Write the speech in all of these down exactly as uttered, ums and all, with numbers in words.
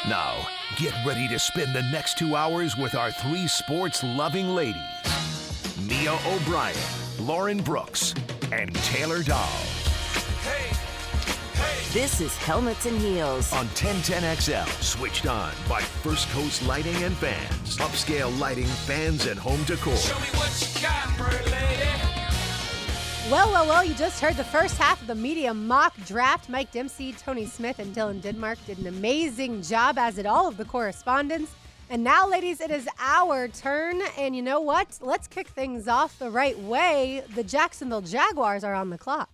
Now, get ready to spend the next two hours with our three sports-loving ladies, Mia O'Brien, Lauren Brooks, and Taylor Dahl. Hey, hey. This is Helmets and Heels On ten ten X L, switched on by First Coast Lighting and Fans. Upscale lighting, fans, and home decor. Show me what you got, pretty lady. Well, well, well, you just heard the first half of the media mock draft. Mike Dempsey, Tony Smith, and Dylan Denmark did an amazing job, as did all of the correspondents. And now, ladies, it is our turn. And you know what? Let's kick things off the right way. The Jacksonville Jaguars are on the clock.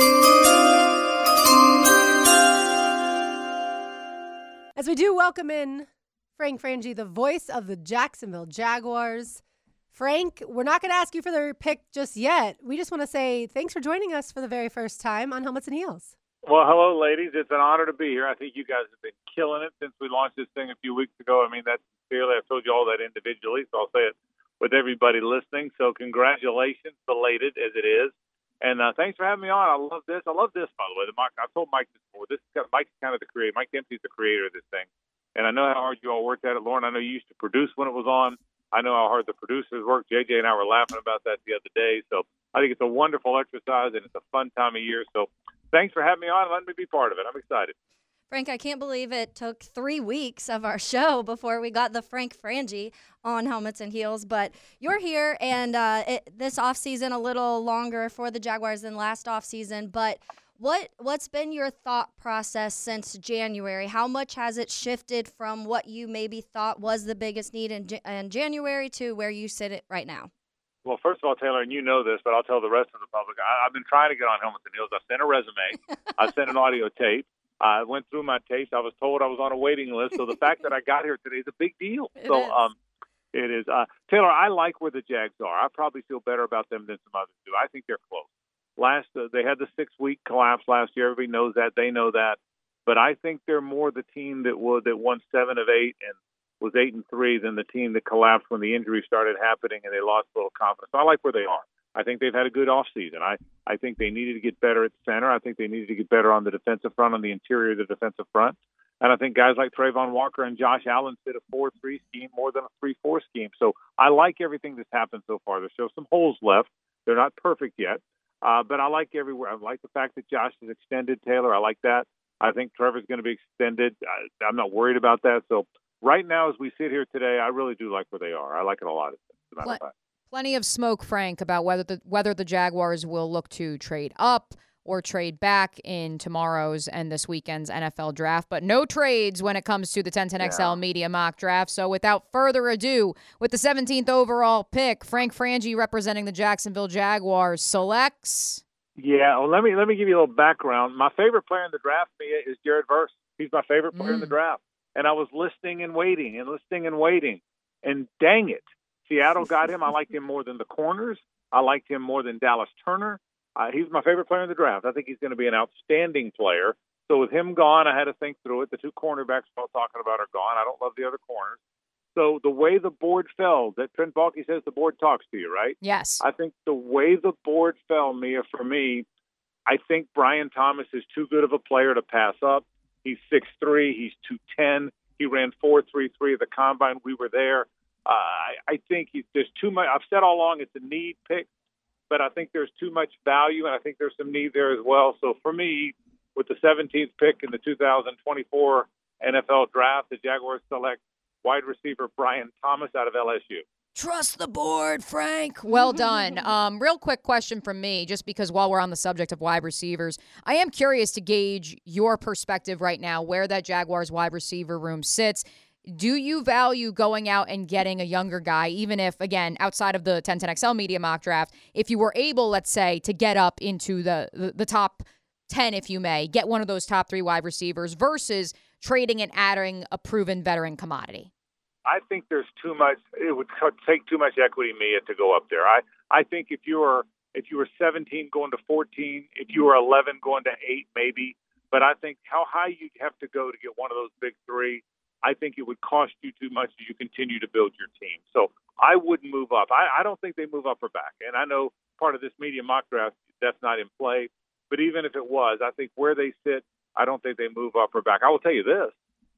As we do welcome in Frank Frangie, the voice of the Jacksonville Jaguars. Frank, we're not going to ask you for the pick just yet. We just want to say thanks for joining us for the very first time on Helmets and Heels. Well, hello, ladies. It's an honor to be here. I think you guys have been killing it since we launched this thing a few weeks ago. I mean, that's sincerely. I've told you all that individually, so I'll say it with everybody listening. So congratulations, belated as it is. And uh, thanks for having me on. I love this. I love this, by the way. The Mike, I told Mike this before. This is Mike's kind of the creator. Mike Dempsey's the creator of this thing. And I know how hard you all worked at it. Lauren, I know you used to produce when it was on. I know how hard the producers work. J J and I were laughing about that the other day. So I think it's a wonderful exercise, and it's a fun time of year. So thanks for having me on and letting me be part of it. I'm excited. Frank, I can't believe it took three weeks of our show before we got the Frank Frangie on Helmets and Heels. But you're here, and uh, it, this offseason a little longer for the Jaguars than last offseason. But What, what's been your thought process since January? How much has it shifted from what you maybe thought was the biggest need in, in January to where you sit it right now? Well, first of all, Taylor, and you know this, but I'll tell the rest of the public, I, I've been trying to get on Helmets and Heels. I sent a resume. I sent an audio tape. I went through my tapes. I was told I was on a waiting list. So the fact that I got here today is a big deal. It so is. um, it is. Uh, Taylor, I like where the Jags are. I probably feel better about them than some others do. I think they're close. Last, uh, they had the six-week collapse last year. Everybody knows that. They know that. But I think they're more the team that was, that won seven of eight and was eight and three than the team that collapsed when the injuries started happening and they lost a little confidence. So I like where they are. I think they've had a good offseason. I, I think they needed to get better at center. I think they needed to get better on the defensive front, on the interior of the defensive front. And I think guys like Trayvon Walker and Josh Allen fit a four three scheme more than a three four scheme. So I like everything that's happened so far. There's still some holes left. They're not perfect yet. Uh, but I like everywhere. I like the fact that Josh is extended, Taylor. I like that. I think Trevor's going to be extended. I, I'm not worried about that. So right now, as we sit here today, I really do like where they are. I like it a lot. As a matter of fact. Plenty of smoke, Frank, about whether the whether the Jaguars will look to trade up or trade back in tomorrow's and this weekend's N F L draft. But no trades when it comes to the ten ten X L Yeah. Media Mock Draft. So without further ado, with the seventeenth overall pick, Frank Frangie representing the Jacksonville Jaguars selects. Yeah, well, let me let me give you a little background. My favorite player in the draft, Mia, is Jared Verse. He's my favorite player Mm. in the draft. And I was listening and waiting and listening and waiting. And dang it, Seattle got him. I liked him more than the corners. I liked him more than Dallas Turner. Uh, he's my favorite player in the draft. I think he's going to be an outstanding player. So with him gone, I had to think through it. The two cornerbacks I was talking about are gone. I don't love the other corners. So the way the board fell, that Trent Baalke says the board talks to you, right? Yes. I think the way the board fell, Mia, for me, I think Brian Thomas is too good of a player to pass up. He's six three. He's two ten. He ran four three three at the combine. We were there. Uh, I, I think he's, there's too much. I've said all along it's a need pick. But I think there's too much value, and I think there's some need there as well. So for me, with the seventeenth pick in the two thousand twenty-four N F L Draft, the Jaguars select wide receiver Brian Thomas out of L S U. Trust the board, Frank. Well done. Um, real quick question from me, just because while we're on the subject of wide receivers, I am curious to gauge your perspective right now, where that Jaguars wide receiver room sits. Do you value going out and getting a younger guy, even if, again, outside of the ten ten X L Media Mock Draft, if you were able, let's say, to get up into the, the, the top ten, if you may, get one of those top three wide receivers versus trading and adding a proven veteran commodity? I think there's too much. It would take too much equity, Mia, to go up there. I, I think if you were if you were seventeen going to fourteen, if you were eleven going to eight, maybe. But I think how high you have to go to get one of those big three, I think it would cost you too much as you continue to build your team. So I wouldn't move up. I, I don't think they move up or back. And I know part of this media mock draft, that's not in play. But even if it was, I think where they sit, I don't think they move up or back. I will tell you this.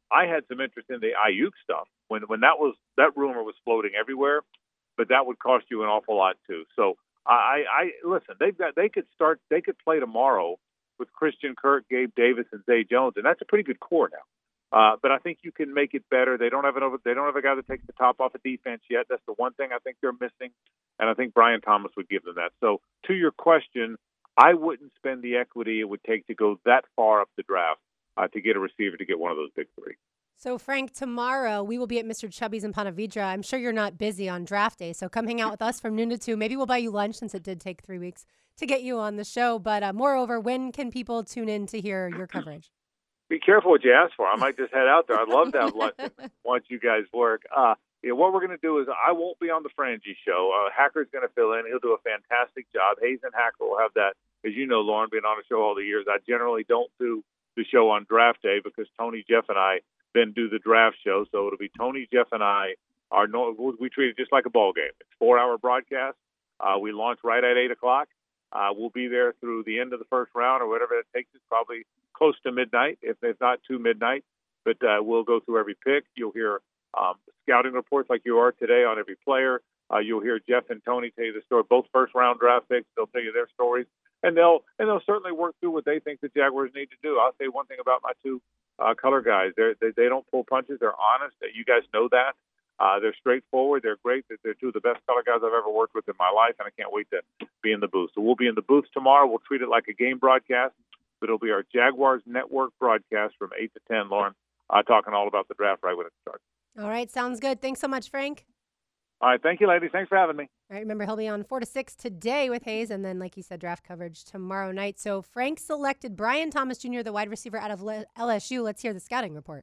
I had some interest in the Ayuk stuff when when that was that rumor was floating everywhere, but that would cost you an awful lot too. So I, I listen. They've got they could start they could play tomorrow with Christian Kirk, Gabe Davis, and Zay Jones, and that's a pretty good core now. Uh, but I think you can make it better. They don't have an over, they don't have a guy that takes the top off of defense yet. That's the one thing I think they're missing, and I think Brian Thomas would give them that. So to your question, I wouldn't spend the equity it would take to go that far up the draft uh, to get a receiver to get one of those big three. So, Frank, tomorrow we will be at Mister Chubby's in Ponte Vedra. I'm sure you're not busy on draft day, so come hang out with us from noon to two. Maybe we'll buy you lunch since it did take three weeks to get you on the show. But uh, moreover, when can people tune in to hear your coverage? Be careful what you ask for. I might just head out there. I'd love to have lunch and watch you guys work. Uh, yeah, what we're going to do is I won't be on the Frangie show. Uh, Hacker's going to fill in. He'll do a fantastic job. Hayes and Hacker will have that. As you know, Lauren, being on the show all the years, I generally don't do the show on draft day because Tony, Jeff, and I then do the draft show. So it'll be Tony, Jeff, and I. Our we treat it just like a ball game. It's a four-hour broadcast. Uh, we launch right at eight o'clock. Uh, we'll be there through the end of the first round or whatever it takes. It's probably close to midnight, if it's not to midnight. But uh, we'll go through every pick. You'll hear um, scouting reports like you are today on every player. Uh, you'll hear Jeff and Tony tell you the story. Both first-round draft picks. They'll tell you their stories, and they'll and they'll certainly work through what they think the Jaguars need to do. I'll say one thing about my two uh, color guys: They're, they they don't pull punches. They're honest. You guys know that. Uh, they're straightforward. They're great. They're two of the best color guys I've ever worked with in my life, and I can't wait to be in the booth. So we'll be in the booth tomorrow. We'll treat it like a game broadcast, but it'll be our Jaguars Network broadcast from eight to ten, Lauren, uh, talking all about the draft right when it starts. All right, sounds good. Thanks so much, Frank. All right, thank you, ladies. Thanks for having me. All right, remember, he'll be on four to six today with Hayes, and then, like he said, draft coverage tomorrow night. So Frank selected Brian Thomas Junior, the wide receiver out of L S U. Let's hear the scouting report.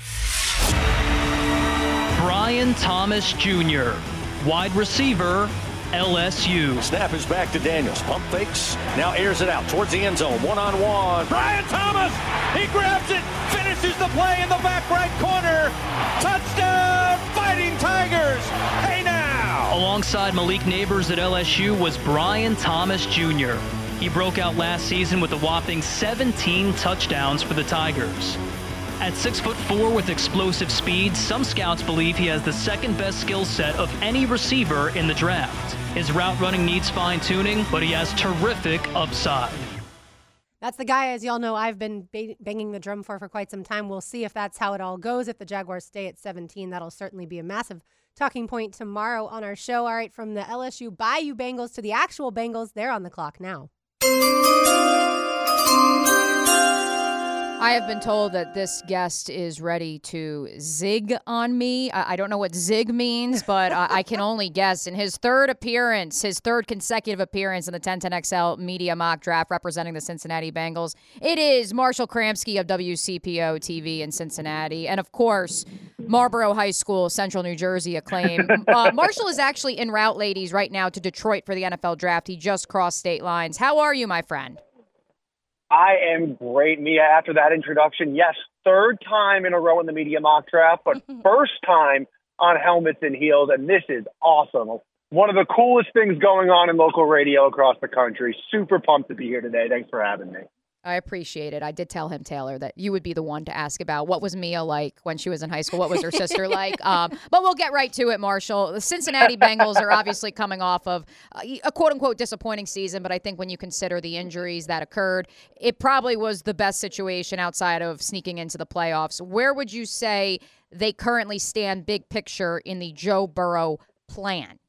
Brian Thomas Junior, wide receiver, L S U. Snap is back to Daniels. Pump fakes. Now airs it out towards the end zone. One-on-one. Brian Thomas, he grabs it, finishes the play in the back right corner. Touchdown, Fighting Tigers. Hey now. Alongside Malik Neighbors at L S U was Brian Thomas Junior He broke out last season with a whopping seventeen touchdowns for the Tigers. At six foot four with explosive speed, some scouts believe he has the second best skill set of any receiver in the draft. His route running needs fine tuning, but he has terrific upside. That's the guy, as y'all know, I've been ba- banging the drum for for quite some time. We'll see if that's how it all goes. If the Jaguars stay at seventeen, that'll certainly be a massive talking point tomorrow on our show. All right, from the L S U Bayou Bengals to the actual Bengals, they're on the clock now. I have been told that this guest is ready to zig on me. I, I don't know what zig means, but I, I can only guess. In his third appearance, his third consecutive appearance in the ten ten X L Media Mock Draft representing the Cincinnati Bengals, it is Marshall Kramsky of W C P O T V in Cincinnati. And, of course, Marlboro High School, Central New Jersey acclaim. Uh, Marshall is actually en route, ladies, right now to Detroit for the N F L Draft. He just crossed state lines. How are you, my friend? I am great, Mia, after that introduction. Yes, third time in a row in the Media Mock Draft, but first time on Helmets and Heels, and this is awesome. One of the coolest things going on in local radio across the country. Super pumped to be here today. Thanks for having me. I appreciate it. I did tell him, Taylor, that you would be the one to ask about what was Mia like when she was in high school, what was her sister like. Um, but we'll get right to it, Marshall. The Cincinnati Bengals are obviously coming off of a quote-unquote disappointing season, but I think when you consider the injuries that occurred, it probably was the best situation outside of sneaking into the playoffs. Where would you say they currently stand big picture in the Joe Burrow plan?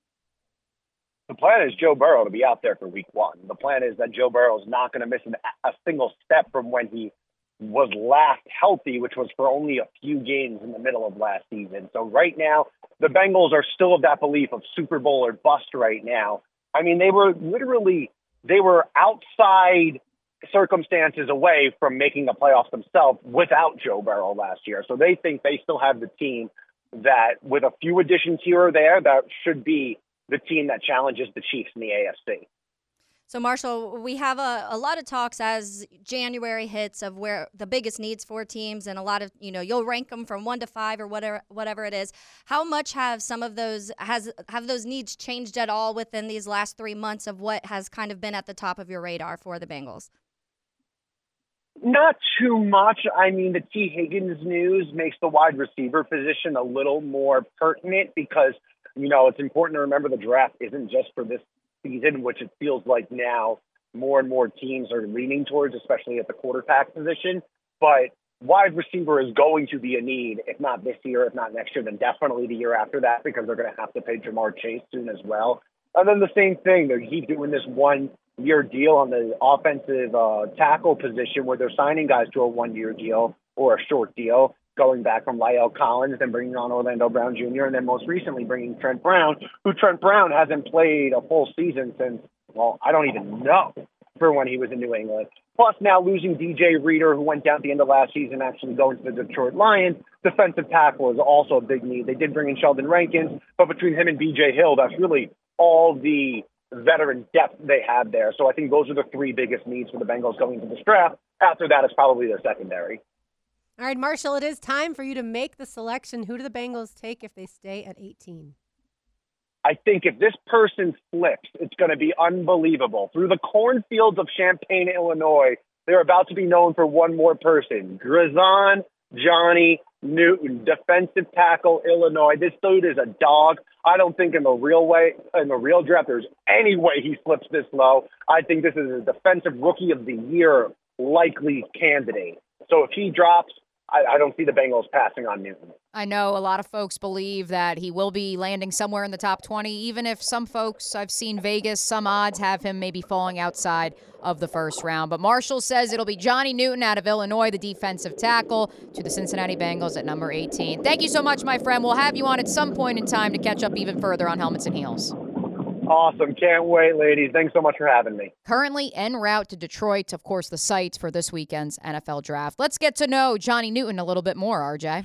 The plan is Joe Burrow to be out there for week one. The plan is that Joe Burrow is not going to miss an, a single step from when he was last healthy, which was for only a few games in the middle of last season. So right now, the Bengals are still of that belief of Super Bowl or bust right now. I mean, they were literally, they were outside circumstances away from making the playoffs themselves without Joe Burrow last year. So they think they still have the team that, with a few additions here or there, that should be the team that challenges the Chiefs in the A F C. So, Marshall, we have a, a lot of talks as January hits of where the biggest needs for teams, and a lot of, you know, you'll rank them from one to five or whatever whatever it is. How much have some of those, has have those needs changed at all within these last three months of what has kind of been at the top of your radar for the Bengals? Not too much. I mean, the T. Higgins news makes the wide receiver position a little more pertinent because, you know, it's important to remember the draft isn't just for this season, which it feels like now more and more teams are leaning towards, especially at the quarterback position. But wide receiver is going to be a need, if not this year, if not next year, then definitely the year after that, because they're going to have to pay Jamar Chase soon as well. And then the same thing, they keep doing this one-year deal on the offensive uh, tackle position where they're signing guys to a one-year deal or a short deal, going back from La'el Collins, then bringing on Orlando Brown Junior, and then most recently bringing Trent Brown, who Trent Brown hasn't played a full season since, well, I don't even know, for when he was in New England. Plus now losing D J Reader, who went down at the end of last season, actually going to the Detroit Lions. Defensive tackle is also a big need. They did bring in Sheldon Rankins, but between him and B J Hill, that's really all the veteran depth they have there. So I think those are the three biggest needs for the Bengals going into this draft. After that, it's probably their secondary. All right, Marshall, it is time for you to make the selection. Who do the Bengals take if they stay at eighteen? I think if this person flips, it's going to be unbelievable. Through the cornfields of Champaign, Illinois, they're about to be known for one more person. Grizon Johnny Newton, defensive tackle, Illinois. This dude is a dog. I don't think in the real way, in the real draft, there's any way he slips this low. I think this is a defensive rookie of the year likely candidate. So if he drops, I, I don't see the Bengals passing on Newton. I know a lot of folks believe that he will be landing somewhere in the top twenty, even if some folks, I've seen Vegas, some odds have him maybe falling outside of the first round. But Marshall says it'll be Johnny Newton out of Illinois, the defensive tackle, to the Cincinnati Bengals at number eighteen. Thank you so much, my friend. We'll have you on at some point in time to catch up even further on Helmets and Heels. Awesome. Can't wait, ladies. Thanks so much for having me. Currently en route to Detroit, of course, the site for this weekend's N F L Draft. Let's get to know Johnny Newton a little bit more, R J.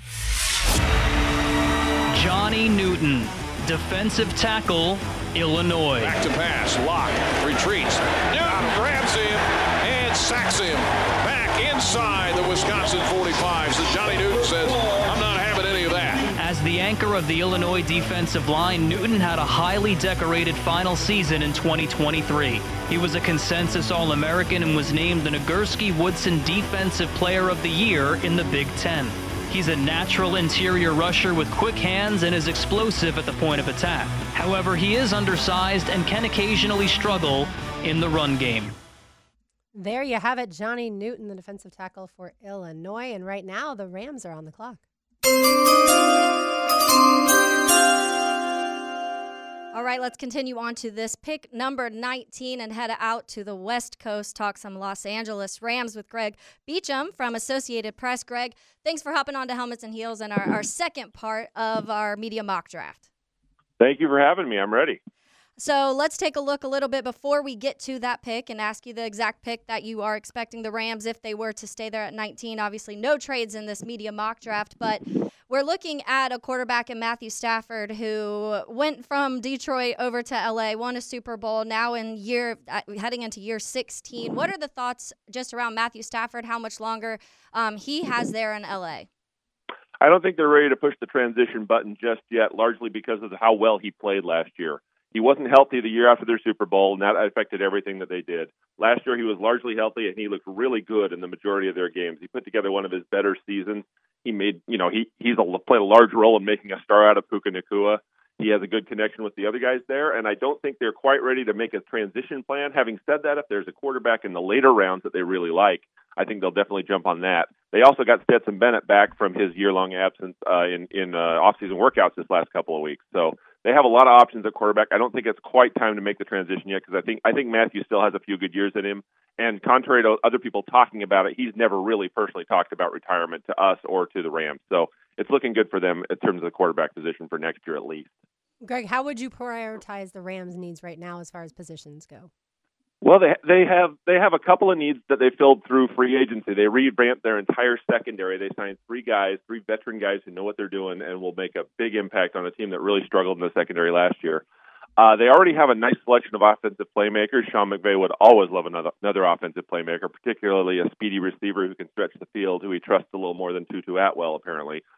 Johnny Newton, defensive tackle, Illinois. Back to pass. Lock. Retreats. Newton grabs him and sacks him. Back inside the Wisconsin forty-five. So Johnny Newton says, I'm not having any of that. As the anchor of the Illinois defensive line, Newton had a highly decorated final season in twenty twenty-three. He was a consensus All-American and was named the Nagurski-Woodson Defensive Player of the Year in the Big Ten. He's a natural interior rusher with quick hands and is explosive at the point of attack. However, he is undersized and can occasionally struggle in the run game. There you have it, Johnny Newton, the defensive tackle for Illinois. And right now, the Rams are on the clock. All right, let's continue on to this pick number nineteen and head out to the West Coast, talk some Los Angeles Rams with Greg Beecham from Associated Press. Greg, thanks for hopping on to Helmets and Heels and our, our second part of our media mock draft. Thank you for having me. I'm ready. So let's take a look a little bit before we get to that pick and ask you the exact pick that you are expecting the Rams if they were to stay there at nineteen. Obviously, no trades in this media mock draft, but we're looking at a quarterback in Matthew Stafford who went from Detroit over to L A, won a Super Bowl, now in year uh, heading into year sixteen. What are the thoughts just around Matthew Stafford, how much longer um, he has there in L A? I don't think they're ready to push the transition button just yet, largely because of how well he played last year. He wasn't healthy the year after their Super Bowl, and that affected everything that they did. Last year, he was largely healthy, and he looked really good in the majority of their games. He put together one of his better seasons. He made, you know, he he's a, played a large role in making a star out of Puka Nacua. He has a good connection with the other guys there, and I don't think they're quite ready to make a transition plan. Having said that, if there's a quarterback in the later rounds that they really like, I think they'll definitely jump on that. They also got Stetson Bennett back from his year-long absence uh, in, in uh, off-season workouts this last couple of weeks. So they have a lot of options at quarterback. I don't think it's quite time to make the transition yet because I think I think Matthew still has a few good years in him. And contrary to other people talking about it, he's never really personally talked about retirement to us or to the Rams. So it's looking good for them in terms of the quarterback position for next year at least. Greg, how would you prioritize the Rams' needs right now as far as positions go? Well, they they have they have a couple of needs that they filled through free agency. They revamped their entire secondary. They signed three guys, three veteran guys who know what they're doing and will make a big impact on a team that really struggled in the secondary last year. Uh, they already have a nice selection of offensive playmakers. Sean McVay would always love another another offensive playmaker, particularly a speedy receiver who can stretch the field, who he trusts a little more than Tutu Atwell, apparently.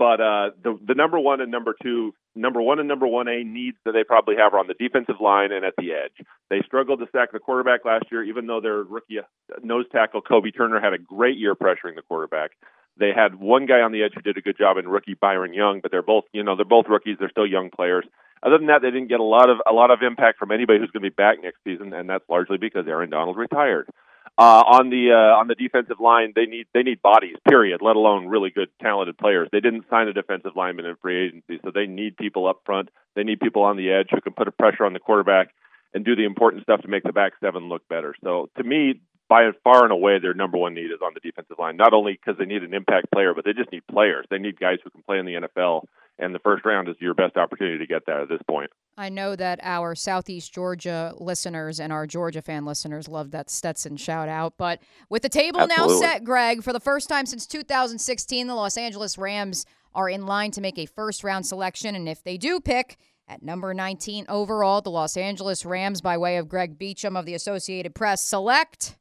But uh, the the number one and number two, number one and number one A needs that they probably have are on the defensive line and at the edge. They struggled to sack the quarterback last year, even though their rookie nose tackle Kobe Turner had a great year pressuring the quarterback. They had one guy on the edge who did a good job in rookie Byron Young, but they're both, you know, they're both rookies. They're still young players. Other than that, they didn't get a lot of a lot of impact from anybody who's going to be back next season, and that's largely because Aaron Donald retired. Uh, on the uh, on the defensive line, they need they need bodies, period, let alone really good, talented players. They didn't sign a defensive lineman in free agency, so they need people up front. They need people on the edge who can put a pressure on the quarterback and do the important stuff to make the back seven look better. So to me, by far and away, their number one need is on the defensive line, not only because they need an impact player, but they just need players. They need guys who can play in the N F L, and the first round is your best opportunity to get that at this point. I know that our Southeast Georgia listeners and our Georgia fan listeners love that Stetson shout out. But with the table Absolutely. now set, Greg, for the first time since two thousand sixteen, the Los Angeles Rams are in line to make a first-round selection. And if they do pick at number nineteen overall, the Los Angeles Rams, by way of Greg Beacham of the Associated Press, select...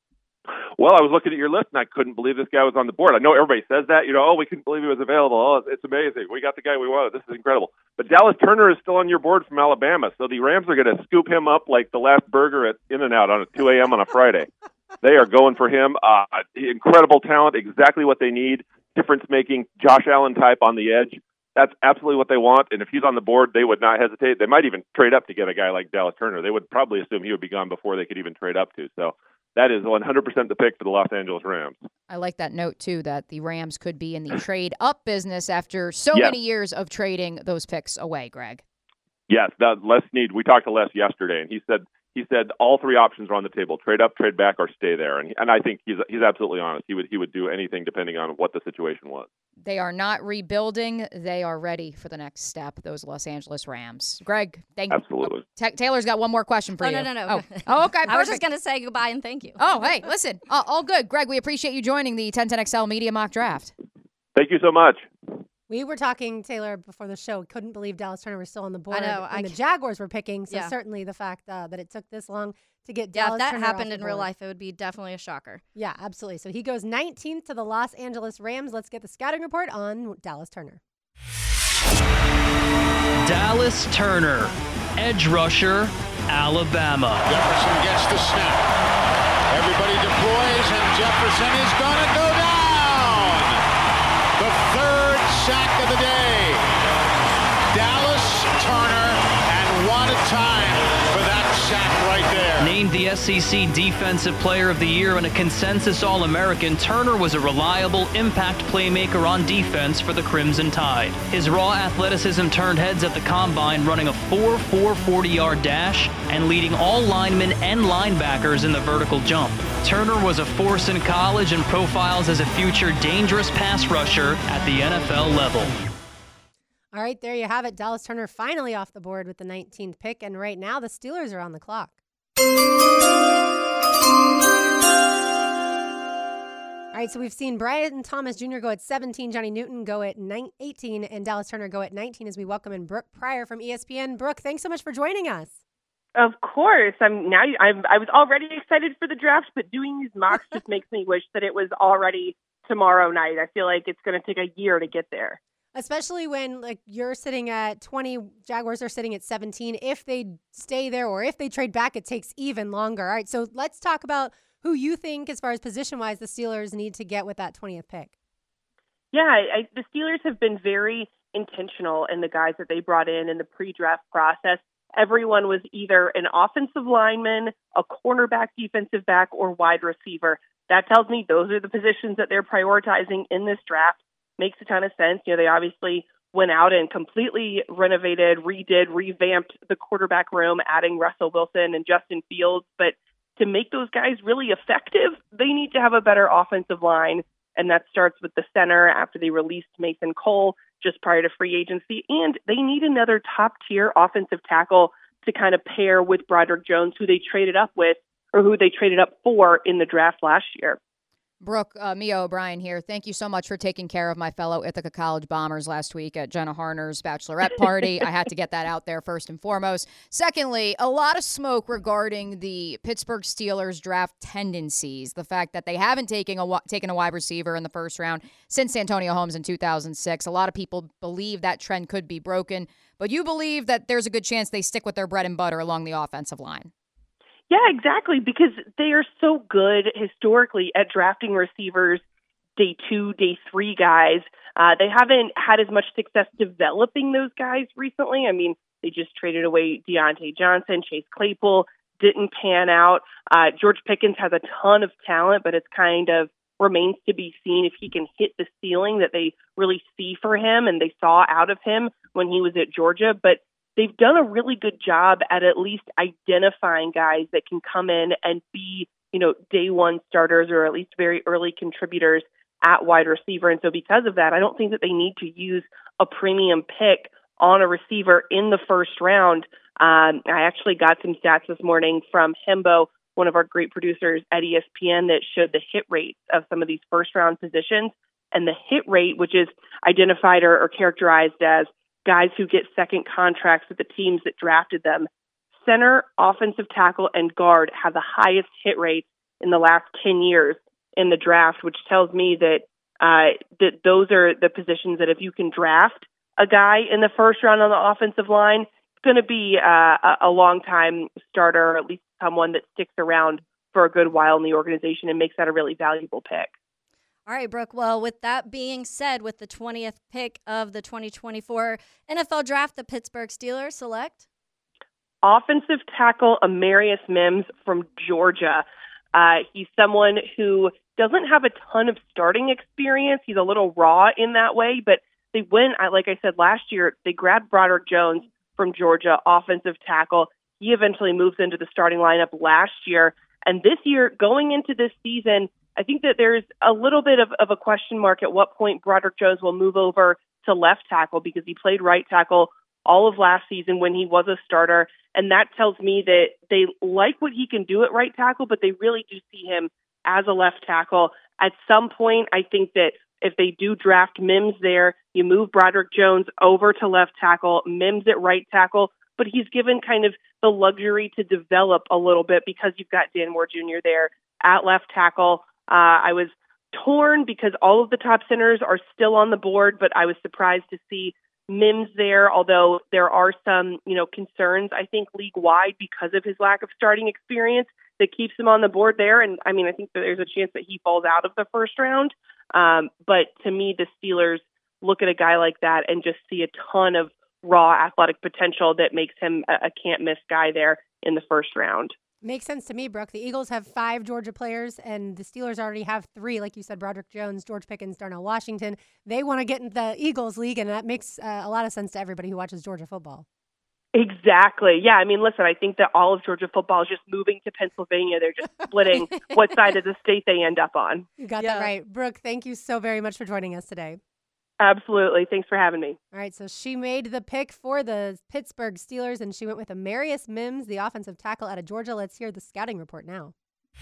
Well, I was looking at your list, and I couldn't believe this guy was on the board. I know everybody says that. You know, oh, we couldn't believe he was available. Oh, it's amazing. We got the guy we wanted. This is incredible. But Dallas Turner is still on your board from Alabama, so the Rams are going to scoop him up like the last burger at In-N-Out on a two a.m. on a Friday. They are going for him. Uh, incredible talent, exactly what they need. Difference-making, Josh Allen type on the edge. That's absolutely what they want, and if he's on the board, they would not hesitate. They might even trade up to get a guy like Dallas Turner. They would probably assume he would be gone before they could even trade up to. So that is one hundred percent the pick for the Los Angeles Rams. I like that note, too, that the Rams could be in the trade-up business after so yes. many years of trading those picks away, Greg. Yes, that Les Snead. We talked to Les yesterday, and he said he said all three options are on the table: trade up, trade back, or stay there. And and I think he's he's absolutely honest. He would he would do anything depending on what the situation was. They are not rebuilding. They are ready for the next step, those Los Angeles Rams. Greg, thank you. Absolutely. Oh, T- Taylor's got one more question for oh, you. no, no, no. Oh, oh okay, perfect. I was just going to say goodbye and thank you. Oh, hey, listen, uh, all good. Greg, we appreciate you joining the ten ten X L Media Mock Draft. Thank you so much. We were talking, Taylor, before the show. Couldn't believe Dallas Turner was still on the board. I know. And I the Jaguars were picking, so yeah. certainly the fact uh, that it took this long to get yeah, Dallas if that Turner happened off in the real board. life, it would be definitely a shocker. Yeah, absolutely. So he goes nineteenth to the Los Angeles Rams. Let's get the scouting report on Dallas Turner. Dallas Turner, edge rusher, Alabama. Jefferson gets the snap. Everybody deploys, and Jefferson is going to go down. The third sack of the day. Dallas Turner, and what a time for that sack right there. Named the S E C Defensive Player of the Year and a consensus All-American, Turner was a reliable impact playmaker on defense for the Crimson Tide. His raw athleticism turned heads at the Combine, running a four four forty-yard dash and leading all linemen and linebackers in the vertical jump. Turner was a force in college and profiles as a future dangerous pass rusher at the N F L level. All right, there you have it. Dallas Turner finally off the board with the nineteenth pick, and right now the Steelers are on the clock. All right, so we've seen Brian Thomas Junior go at seventeen, Johnny Newton go at eighteen, and Dallas Turner go at nineteen as we welcome in Brooke Pryor from E S P N. Brooke, thanks so much for joining us. Of course. I'm now. I'm, I was already excited for the draft, but doing these mocks just makes me wish that it was already tomorrow night. I feel like it's going to take a year to get there. Especially when like you're sitting at twenty, Jaguars are sitting at seventeen. If they stay there or if they trade back, it takes even longer. All right, so let's talk about who you think, as far as position-wise, the Steelers need to get with that twentieth pick. Yeah, I, the Steelers have been very intentional in the guys that they brought in in the pre-draft process. Everyone was either an offensive lineman, a cornerback, defensive back, or wide receiver. That tells me those are the positions that they're prioritizing in this draft. Makes a ton of sense. You know, they obviously went out and completely renovated, redid, revamped the quarterback room, adding Russell Wilson and Justin Fields. But to make those guys really effective, they need to have a better offensive line. And that starts with the center after they released Mason Cole just prior to free agency. And they need another top-tier offensive tackle to kind of pair with Broderick Jones, who they traded up with, or who they traded up for in the draft last year. Brooke, uh, Mia O'Brien here. Thank you so much for taking care of my fellow Ithaca College Bombers last week at Jenna Harner's bachelorette party. I had to get that out there first and foremost. Secondly, a lot of smoke regarding the Pittsburgh Steelers draft tendencies. The fact that they haven't taken a, taken a wide receiver in the first round since Antonio Holmes in two thousand six. A lot of people believe that trend could be broken, but you believe that there's a good chance they stick with their bread and butter along the offensive line. Yeah, exactly, because they are so good historically at drafting receivers, day two, day three guys. Uh, they haven't had as much success developing those guys recently. I mean, they just traded away Deontay Johnson, Chase Claypool, didn't pan out. Uh, George Pickens has a ton of talent, but it's kind of remains to be seen if he can hit the ceiling that they really see for him and they saw out of him when he was at Georgia. But they've done a really good job at at least identifying guys that can come in and be, you know, day one starters or at least very early contributors at wide receiver. And so because of that, I don't think that they need to use a premium pick on a receiver in the first round. Um, I actually got some stats this morning from Hembo, one of our great producers at E S P N, that showed the hit rates of some of these first round positions. And the hit rate, which is identified or, or characterized as guys who get second contracts with the teams that drafted them, center, offensive tackle, and guard have the highest hit rates in the last ten years in the draft, which tells me that uh, that those are the positions that if you can draft a guy in the first round on the offensive line, it's going to be uh, a, a long-time starter, or at least someone that sticks around for a good while in the organization and makes that a really valuable pick. All right, Brooke. Well, with that being said, with the twentieth pick of the twenty twenty-four N F L Draft, the Pittsburgh Steelers select offensive tackle Amarius Mims from Georgia. Uh, he's someone who doesn't have a ton of starting experience. He's a little raw in that way, but they went, like I said, last year, they grabbed Broderick Jones from Georgia, offensive tackle. He eventually moves into the starting lineup last year. And this year, going into this season, I think that there's a little bit of, of a question mark at what point Broderick Jones will move over to left tackle, because he played right tackle all of last season when he was a starter. And that tells me that they like what he can do at right tackle, but they really do see him as a left tackle. At some point, I think that if they do draft Mims there, you move Broderick Jones over to left tackle, Mims at right tackle, but he's given kind of the luxury to develop a little bit because you've got Dan Moore Junior there at left tackle. Uh, I was torn because all of the top centers are still on the board, but I was surprised to see Mims there, although there are some, you know, concerns, I think, league-wide because of his lack of starting experience that keeps him on the board there. And, I mean, I think that there's a chance that he falls out of the first round. Um, but to me, the Steelers look at a guy like that and just see a ton of raw athletic potential that makes him a, a can't-miss guy there in the first round. Makes sense to me, Brooke. The Eagles have five Georgia players, and the Steelers already have three. Like you said, Broderick Jones, George Pickens, Darnell Washington. They want to get in the Eagles league, and that makes uh, a lot of sense to everybody who watches Georgia football. Exactly. Yeah, I mean, listen, I think that all of Georgia football is just moving to Pennsylvania. They're just splitting what side of the state they end up on. You got Yeah. that right. Brooke, thank you so very much for joining us today. Absolutely. Thanks for having me. All right, so she made the pick for the Pittsburgh Steelers, and she went with Amarius Mims, the offensive tackle out of Georgia. Let's hear the scouting report now.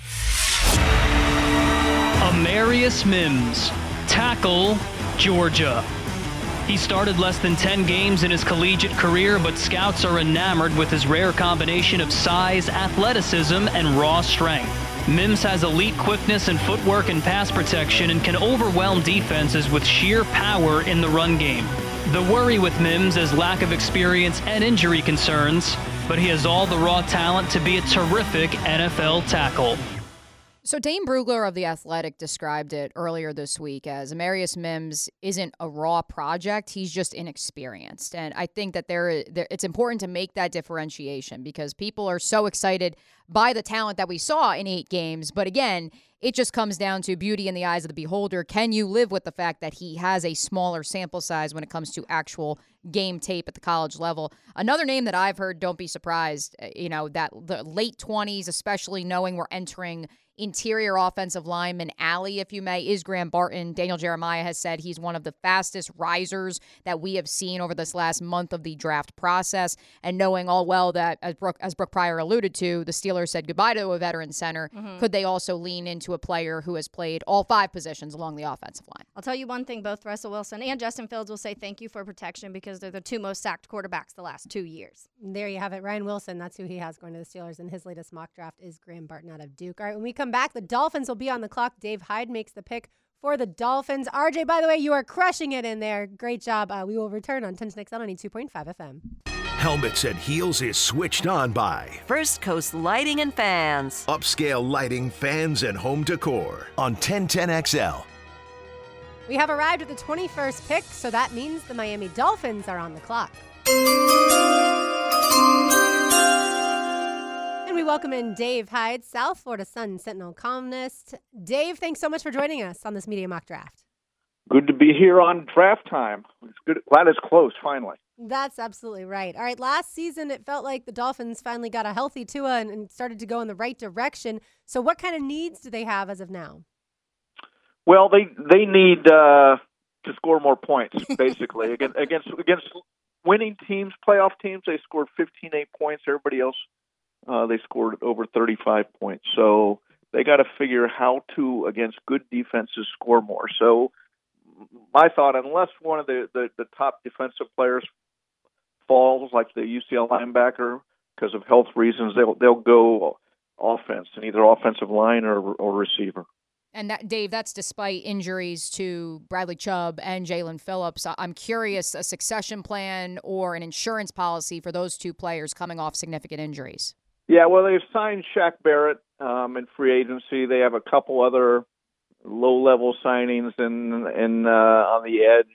Amarius Mims, tackle, Georgia. He started less than ten games in his collegiate career, but scouts are enamored with his rare combination of size, athleticism, and raw strength. Mims has elite quickness and footwork and pass protection and can overwhelm defenses with sheer power in the run game. The worry with Mims is lack of experience and injury concerns, but he has all the raw talent to be a terrific N F L tackle. So Dane Brugler of The Athletic described it earlier this week as Amarius Mims isn't a raw project. He's just inexperienced. And I think that there, there it's important to make that differentiation because people are so excited by the talent that we saw in eight games. But again, it just comes down to beauty in the eyes of the beholder. Can you live with the fact that he has a smaller sample size when it comes to actual game tape at the college level? Another name that I've heard, don't be surprised, you know, that the late twenties, especially knowing we're entering interior offensive lineman alley, if you may, is Graham Barton. Daniel Jeremiah has said he's one of the fastest risers that we have seen over this last month of the draft process. And knowing all well that, as Brooke, as Brooke Pryor alluded to, the Steelers said goodbye to a veteran center, mm-hmm. could they also lean into a player who has played all five positions along the offensive line? I'll tell you one thing, both Russell Wilson and Justin Fields will say thank you for protection because they're the two most sacked quarterbacks the last two years. There you have it. Ryan Wilson, that's who he has going to the Steelers, and his latest mock draft is Graham Barton out of Duke. All right, when we come back, the Dolphins will be on the clock. Dave Hyde makes the pick for the Dolphins. R J, by the way, you are crushing it in there. Great job. Uh, we will return on Tension X L ninety-two point five F M. Helmets and Heels is switched on by First Coast Lighting and Fans. Upscale lighting, fans, and home decor on ten ten X L. We have arrived at the twenty-first pick, so that means the Miami Dolphins are on the clock. And we welcome in Dave Hyde, South Florida Sun Sentinel columnist. Dave, thanks so much for joining us on this Media Mock Draft. Good to be here on draft time. It's good. Glad it's close, finally. That's absolutely right. All right, last season it felt like the Dolphins finally got a healthy Tua and, and started to go in the right direction. So what kind of needs do they have as of now? Well, they they need uh, to score more points, basically. against, against against winning teams, playoff teams, they scored fifteen eight points. Everybody else, uh, they scored over thirty-five points. So they got to figure how to, against good defenses, score more. So my thought, unless one of the, the, the top defensive players falls, like the U C L linebacker, because of health reasons, they'll they'll go offense, and either offensive line or or receiver. And that, Dave, that's despite injuries to Bradley Chubb and Jalen Phillips. I'm curious, a succession plan or an insurance policy for those two players coming off significant injuries? Yeah, well, they've signed Shaq Barrett um, in free agency. They have a couple other low-level signings in in uh, on the edge.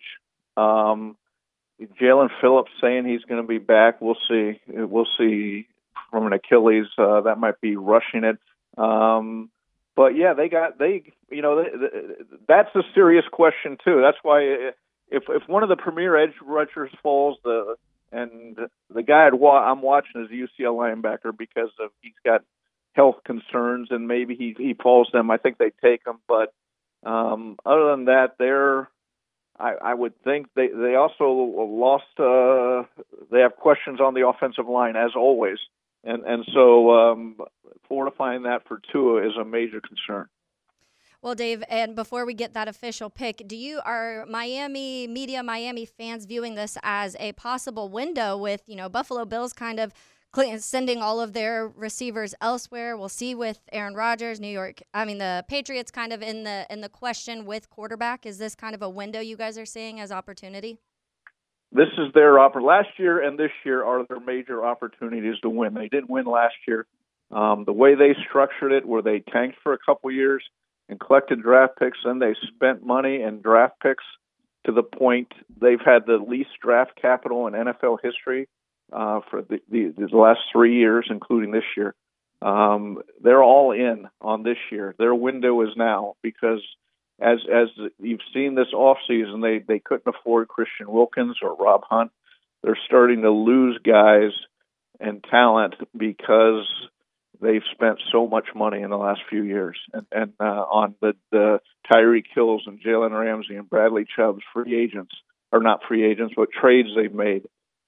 Um, Jalen Phillips saying he's going to be back. We'll see. We'll see from an Achilles. Uh, that might be rushing it. Um, But yeah, they got they you know they, they, that's a serious question too. That's why if if one of the premier edge rushers falls, the and the guy I'd wa- I'm watching is a U C L linebacker because of he's got health concerns and maybe he he falls them. I think they take him, but um, other than that, they're I, I would think they they also lost. Uh, they have questions on the offensive line as always. And and so um, fortifying that for Tua is a major concern. Well, Dave, and before we get that official pick, do you are Miami media, Miami fans viewing this as a possible window with, you know, Buffalo Bills kind of sending all of their receivers elsewhere? We'll see with Aaron Rodgers, New York. I mean, the Patriots kind of in the in the question with quarterback. Is this kind of a window you guys are seeing as opportunity? This is their oppor- last year and this year are their major opportunities to win. They didn't win last year. Um, the way they structured it, where they tanked for a couple years and collected draft picks, then they spent money and draft picks to the point they've had the least draft capital in N F L history uh, for the, the, the last three years, including this year. Um, they're all in on this year. Their window is now because As as you've seen this offseason, they, they couldn't afford Christian Wilkins or Rob Hunt. They're starting to lose guys and talent because they've spent so much money in the last few years and, and uh, on the, the Tyreek Hills and Jalen Ramsey and Bradley Chubb's free agents, or not free agents, but trades they've made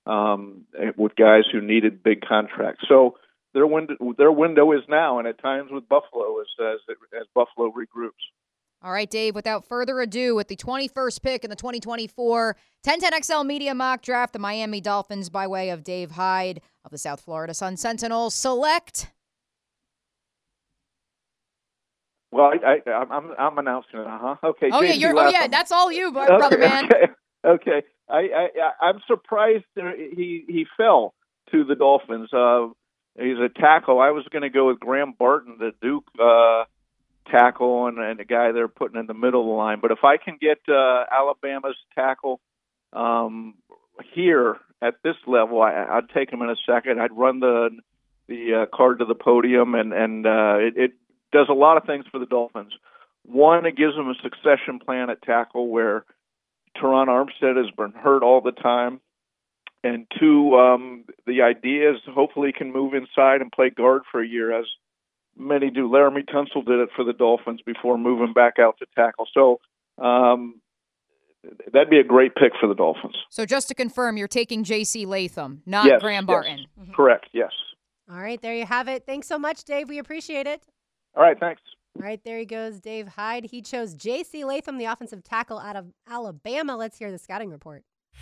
um, with guys who needed big contracts. So their window, their window is now, and at times with Buffalo as, as, as Buffalo regroups. All right, Dave, without further ado, with the twenty-first pick in the twenty twenty-four ten ten X L Media Mock Draft, the Miami Dolphins, by way of Dave Hyde of the South Florida Sun Sentinel, select. Well, I, I, I'm I'm announcing it, huh? Okay. Oh, J C yeah, you're, oh, yeah, that's all you, brother okay, man. Okay, okay. I, I, I'm surprised he, he fell to the Dolphins. Uh, he's a tackle. I was going to go with Graham Barton, the Duke uh tackle and, and a guy they're putting in the middle of the line. But if I can get uh, Alabama's tackle um, here at this level, I, I'd take him in a second. I'd run the the uh, card to the podium, and, and uh, it, it does a lot of things for the Dolphins. One, it gives them a succession plan at tackle where Teron Armstead has been hurt all the time. And two, um, the idea is hopefully he can move inside and play guard for a year as many do. Laramie Tunsil did it for the Dolphins before moving back out to tackle. So um, that'd be a great pick for the Dolphins. So just to confirm, you're taking J C Latham, not yes, Graham yes. Barton. Mm-hmm. Correct, yes. All right, there you have it. Thanks so much, Dave. We appreciate it. All right, thanks. All right, there he goes, Dave Hyde. He chose J C Latham, the offensive tackle out of Alabama. Let's hear the scouting report.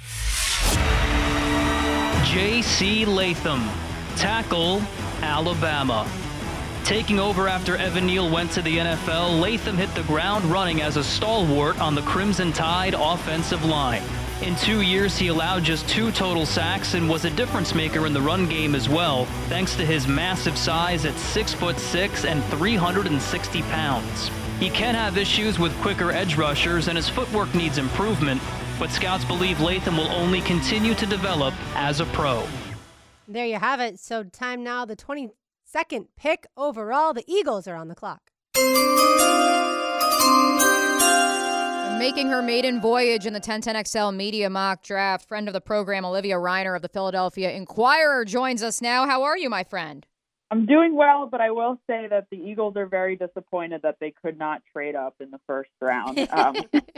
J C Latham, tackle, Alabama. Taking over after Evan Neal went to the N F L, Latham hit the ground running as a stalwart on the Crimson Tide offensive line. In two years, he allowed just two total sacks and was a difference maker in the run game as well, thanks to his massive size at six foot six and three hundred sixty pounds. He can have issues with quicker edge rushers and his footwork needs improvement, but scouts believe Latham will only continue to develop as a pro. There you have it. So time now, the twenty-second pick overall. The Eagles are on the clock. Making her maiden voyage in the ten ten X L Media Mock Draft, friend of the program, Olivia Reiner of the Philadelphia Inquirer, joins us now. How are you, my friend? I'm doing well, but I will say that the Eagles are very disappointed that they could not trade up in the first round. Um,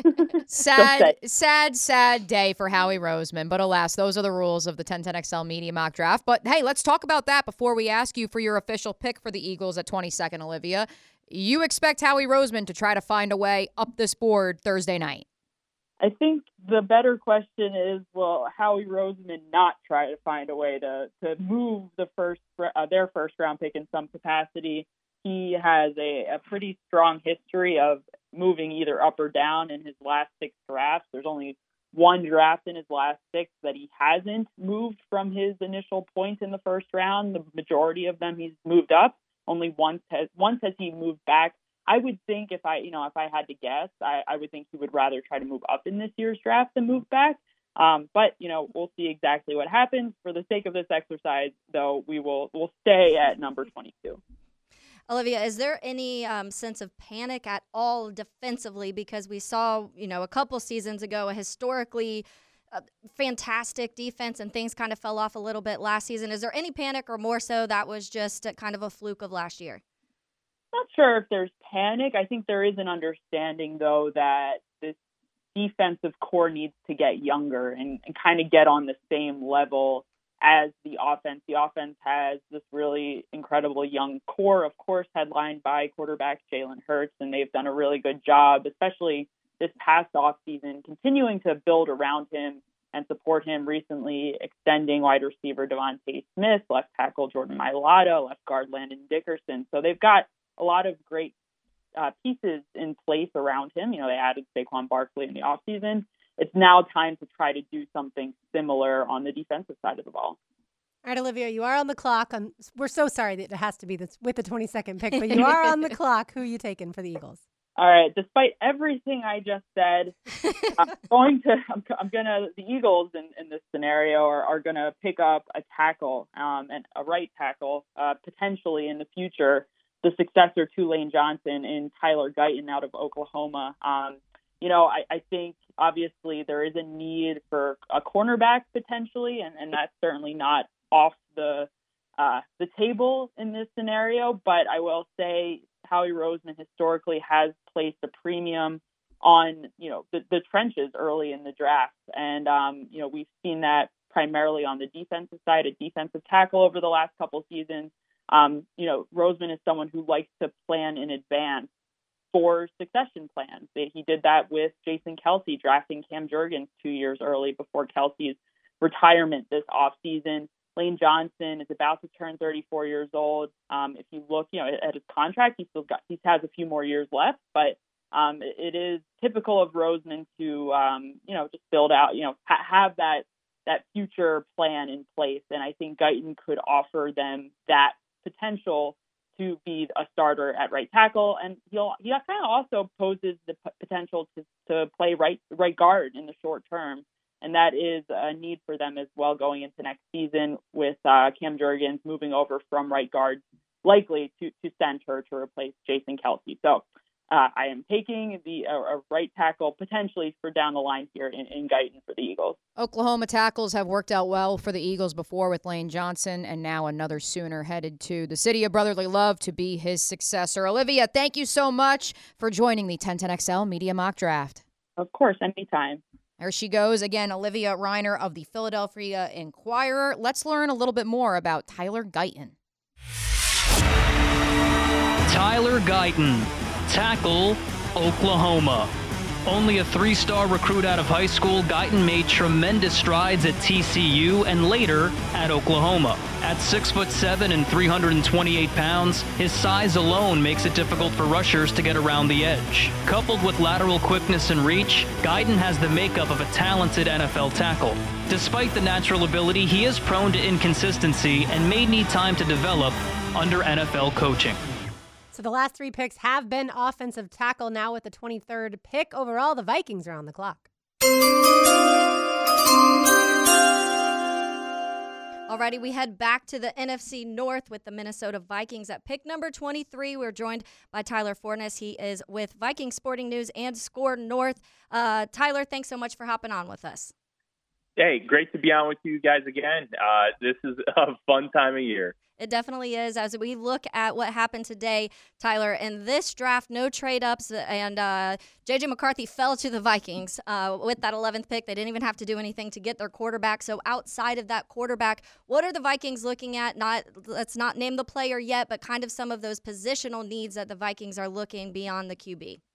sad, sad, sad day for Howie Roseman, but alas, those are the rules of the ten ten X L Media Mock Draft. But hey, let's talk about that before we ask you for your official pick for the Eagles at twenty-second, Olivia. You expect Howie Roseman to try to find a way up this board Thursday night. I think the better question is, will Howie Roseman not try to find a way to, to move the first uh, their first round pick in some capacity? He has a, a pretty strong history of moving either up or down in his last six drafts. There's only one draft in his last six that he hasn't moved from his initial point in the first round. The majority of them he's moved up. Only once has once has he moved back. I would think if I, you know, if I had to guess, I, I would think he would rather try to move up in this year's draft than move back. Um, but you know, we'll see exactly what happens. For the sake of this exercise, though, we will we'll stay at number twenty-two. Olivia, is there any um, sense of panic at all defensively? Because we saw, you know, a couple seasons ago, a historically uh, fantastic defense, and things kind of fell off a little bit last season. Is there any panic, or more so that was just a, kind of a fluke of last year? Not sure if there's panic. I think there is an understanding, though, that this defensive core needs to get younger and, and kind of get on the same level as the offense. The offense has this really incredible young core, of course, headlined by quarterback Jalen Hurts, and they've done a really good job, especially this past offseason, continuing to build around him and support him, recently extending wide receiver Devontae Smith, left tackle Jordan Mailata, left guard Landon Dickerson. So they've got a lot of great uh, pieces in place around him. You know, they added Saquon Barkley in the offseason. It's now time to try to do something similar on the defensive side of the ball. All right, Olivia, you are on the clock. Um, we're so sorry that it has to be this, with the twenty-second pick, but you are on the clock. Who are you taking for the Eagles? All right. Despite everything I just said, I'm going to. I'm, I'm gonna. The Eagles in, in this scenario are, are going to pick up a tackle, um, and a right tackle, uh, potentially in the future, the successor to Lane Johnson in Tyler Guyton out of Oklahoma. Um, you know, I, I think obviously there is a need for a cornerback potentially, and, and that's certainly not off the uh, the table in this scenario. But I will say Howie Roseman historically has placed a premium on, you know, the, the trenches early in the draft. And, um, you know, we've seen that primarily on the defensive side, a defensive tackle over the last couple seasons. Um, you know, Roseman is someone who likes to plan in advance for succession plans. He did that with Jason Kelce, drafting Cam Jurgens two years early before Kelce's retirement this offseason. Lane Johnson is about to turn thirty-four years old. Um, if you look, you know, at his contract, he's still got, he has a few more years left, but um, it, it is typical of Roseman to, um, you know, just build out, you know, ha- have that that future plan in place. And I think Guyton could offer them that potential to be a starter at right tackle, and he'll he kind of also poses the p- potential to to play right right guard in the short term. And that is a need for them as well going into next season, with uh, Cam Jurgens moving over from right guard, likely to, to center to replace Jason Kelce. So uh, I am taking the uh, right tackle potentially for down the line here in, in Guyton for the Eagles. Oklahoma tackles have worked out well for the Eagles before with Lane Johnson, and now another Sooner headed to the city of brotherly love to be his successor. Olivia, thank you so much for joining the ten ten X L Media Mock Draft. Of course, anytime. There she goes again, Olivia Reiner of the Philadelphia Inquirer. Let's learn a little bit more about Tyler Guyton. Tyler Guyton, tackle, Oklahoma. Only a three-star recruit out of high school, Guyton made tremendous strides at T C U and later at Oklahoma. At six foot seven and three hundred twenty-eight pounds, his size alone makes it difficult for rushers to get around the edge. Coupled with lateral quickness and reach, Guyton has the makeup of a talented N F L tackle. Despite the natural ability, he is prone to inconsistency and may need time to develop under N F L coaching. So the last three picks have been offensive tackle. Now with the twenty-third pick overall, the Vikings are on the clock. Alrighty, we head back to the N F C North with the Minnesota Vikings at pick number twenty-three. We're joined by Tyler Forness. He is with Viking Sporting News and Score North. Uh, Tyler, thanks so much for hopping on with us. Hey, great to be on with you guys again. Uh, this is a fun time of year. It definitely is. As we look at what happened today, Tyler, in this draft, no trade-ups, and uh, J J McCarthy fell to the Vikings uh, with that eleventh pick. They didn't even have to do anything to get their quarterback. So outside of that quarterback, what are the Vikings looking at? Not Let's not name the player yet, but kind of some of those positional needs that the Vikings are looking beyond the Q B.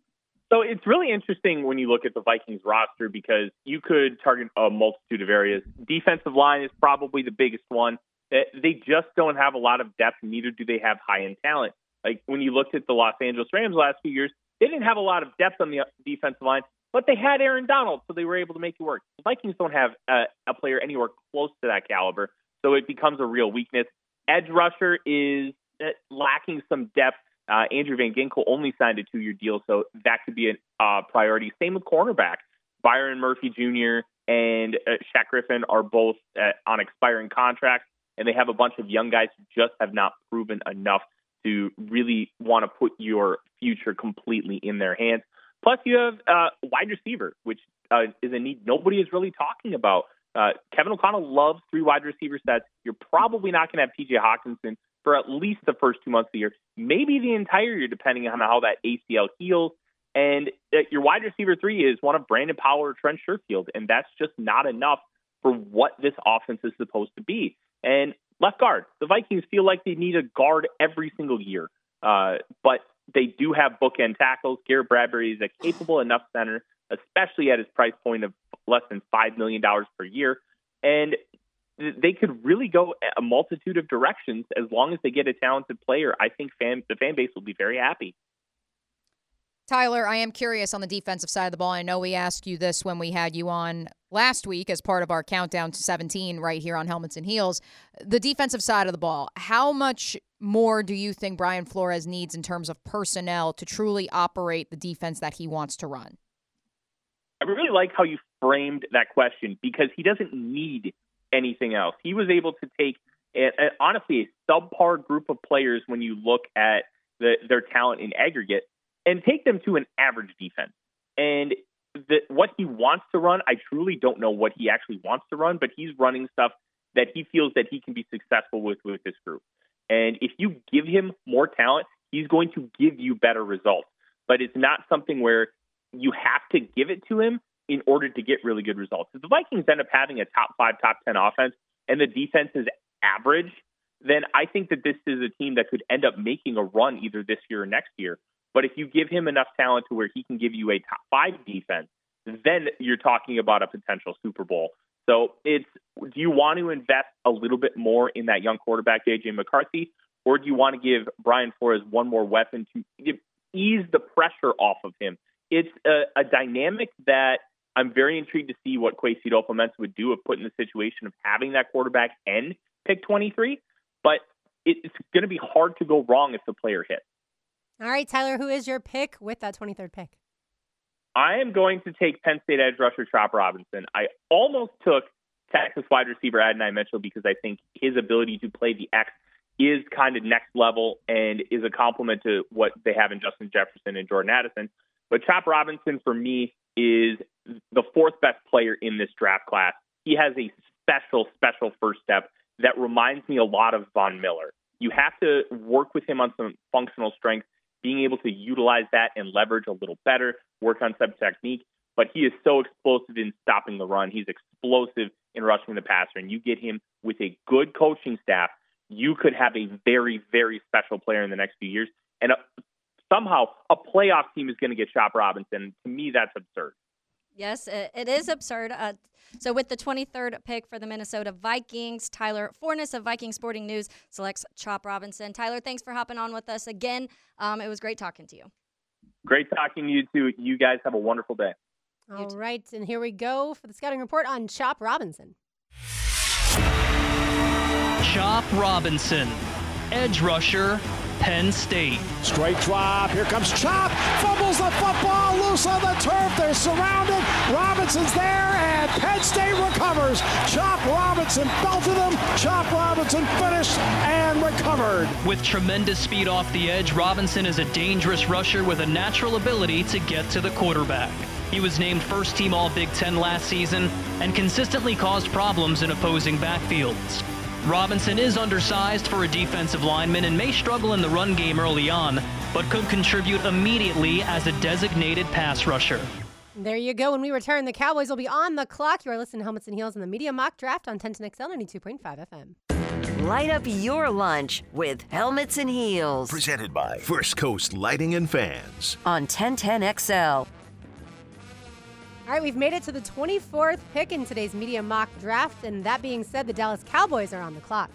So it's really interesting when you look at the Vikings roster because you could target a multitude of areas. Defensive line is probably the biggest one. They just don't have a lot of depth, neither do they have high-end talent. Like when you looked at the Los Angeles Rams last few years, they didn't have a lot of depth on the defensive line, but they had Aaron Donald, so they were able to make it work. The Vikings don't have a, a player anywhere close to that caliber, so it becomes a real weakness. Edge rusher is lacking some depth. Uh, Andrew Van Ginkel only signed a two-year deal, so that could be a uh, priority. Same with cornerback. Byron Murphy Junior and uh, Shaq Griffin are both uh, on expiring contracts, and they have a bunch of young guys who just have not proven enough to really want to put your future completely in their hands. Plus, you have uh, wide receiver, which uh, is a need nobody is really talking about. Uh, Kevin O'Connell loves three wide receiver sets. You're probably not going to have T J Hawkinson for at least the first two months of the year, maybe the entire year, depending on how that A C L heals. And uh, your wide receiver three is one of Brandon Powell or Trent Sherfield, and that's just not enough for what this offense is supposed to be. And left guard, the Vikings feel like they need a guard every single year, uh, but they do have bookend tackles. Garrett Bradbury is a capable enough center, especially at his price point of less than five million dollars per year. And they could really go a multitude of directions as long as they get a talented player. I think fan, the fan base will be very happy. Tyler, I am curious on the defensive side of the ball. I know we asked you this when we had you on last week as part of our countdown to seventeen right here on Helmets and Heels. The defensive side of the ball, how much more do you think Brian Flores needs in terms of personnel to truly operate the defense that he wants to run? I really like how you framed that question because he doesn't need anything else. He was able to take, a, a, honestly, a subpar group of players when you look at the, their talent in aggregate and take them to an average defense. And the, what he wants to run, I truly don't know what he actually wants to run, but he's running stuff that he feels that he can be successful with with this group. And if you give him more talent, he's going to give you better results. But it's not something where you have to give it to him in order to get really good results. If the Vikings end up having a top five, top ten offense and the defense is average, then I think that this is a team that could end up making a run either this year or next year. But if you give him enough talent to where he can give you a top five defense, then you're talking about a potential Super Bowl. So it's, do you want to invest a little bit more in that young quarterback, J J McCarthy, or do you want to give Brian Flores one more weapon to ease the pressure off of him? It's a, a dynamic that I'm very intrigued to see what Kwesi Adofo-Mensah would do if put in the situation of having that quarterback and pick twenty-three. But it's going to be hard to go wrong if the player hits. All right, Tyler, who is your pick with that twenty-third pick? I am going to take Penn State edge rusher Chop Robinson. I almost took Texas wide receiver Adonai Mitchell because I think his ability to play the X is kind of next level and is a compliment to what they have in Justin Jefferson and Jordan Addison. But Chop Robinson, for me, is the fourth best player in this draft class. He has a special, special first step that reminds me a lot of Von Miller. You have to work with him on some functional strength, being able to utilize that and leverage a little better, work on some technique. But he is so explosive in stopping the run. He's explosive in rushing the passer. And you get him with a good coaching staff, you could have a very, very special player in the next few years. And a, somehow a playoff team is going to get Chop Robinson. To me, that's absurd. Yes, it, it is absurd. Uh, so with the twenty-third pick for the Minnesota Vikings, Tyler Forness of Viking Sporting News selects Chop Robinson. Tyler, thanks for hopping on with us again. Um, it was great talking to you. Great talking to you, too. You guys have a wonderful day. All right, and here we go for the scouting report on Chop Robinson. Chop Robinson, edge rusher, Penn State. Straight drop. Here comes Chop. Fumbles the football loose on the turf. They're surrounded. Robinson's there, and Penn State recovers. Chop Robinson belted him. Chop Robinson finished and recovered. With tremendous speed off the edge, Robinson is a dangerous rusher with a natural ability to get to the quarterback. He was named first team All Big Ten last season and consistently caused problems in opposing backfields. Robinson is undersized for a defensive lineman and may struggle in the run game early on, but could contribute immediately as a designated pass rusher. There you go. When we return, the Cowboys will be on the clock. You are listening to Helmets and Heels in the Media Mock Draft on ten ten X L ninety-two point five F M. Light up your lunch with Helmets and Heels. Presented by First Coast Lighting and Fans. On ten ten X L. All right, we've made it to the twenty-fourth pick in today's Media Mock Draft, and that being said, the Dallas Cowboys are on the clock.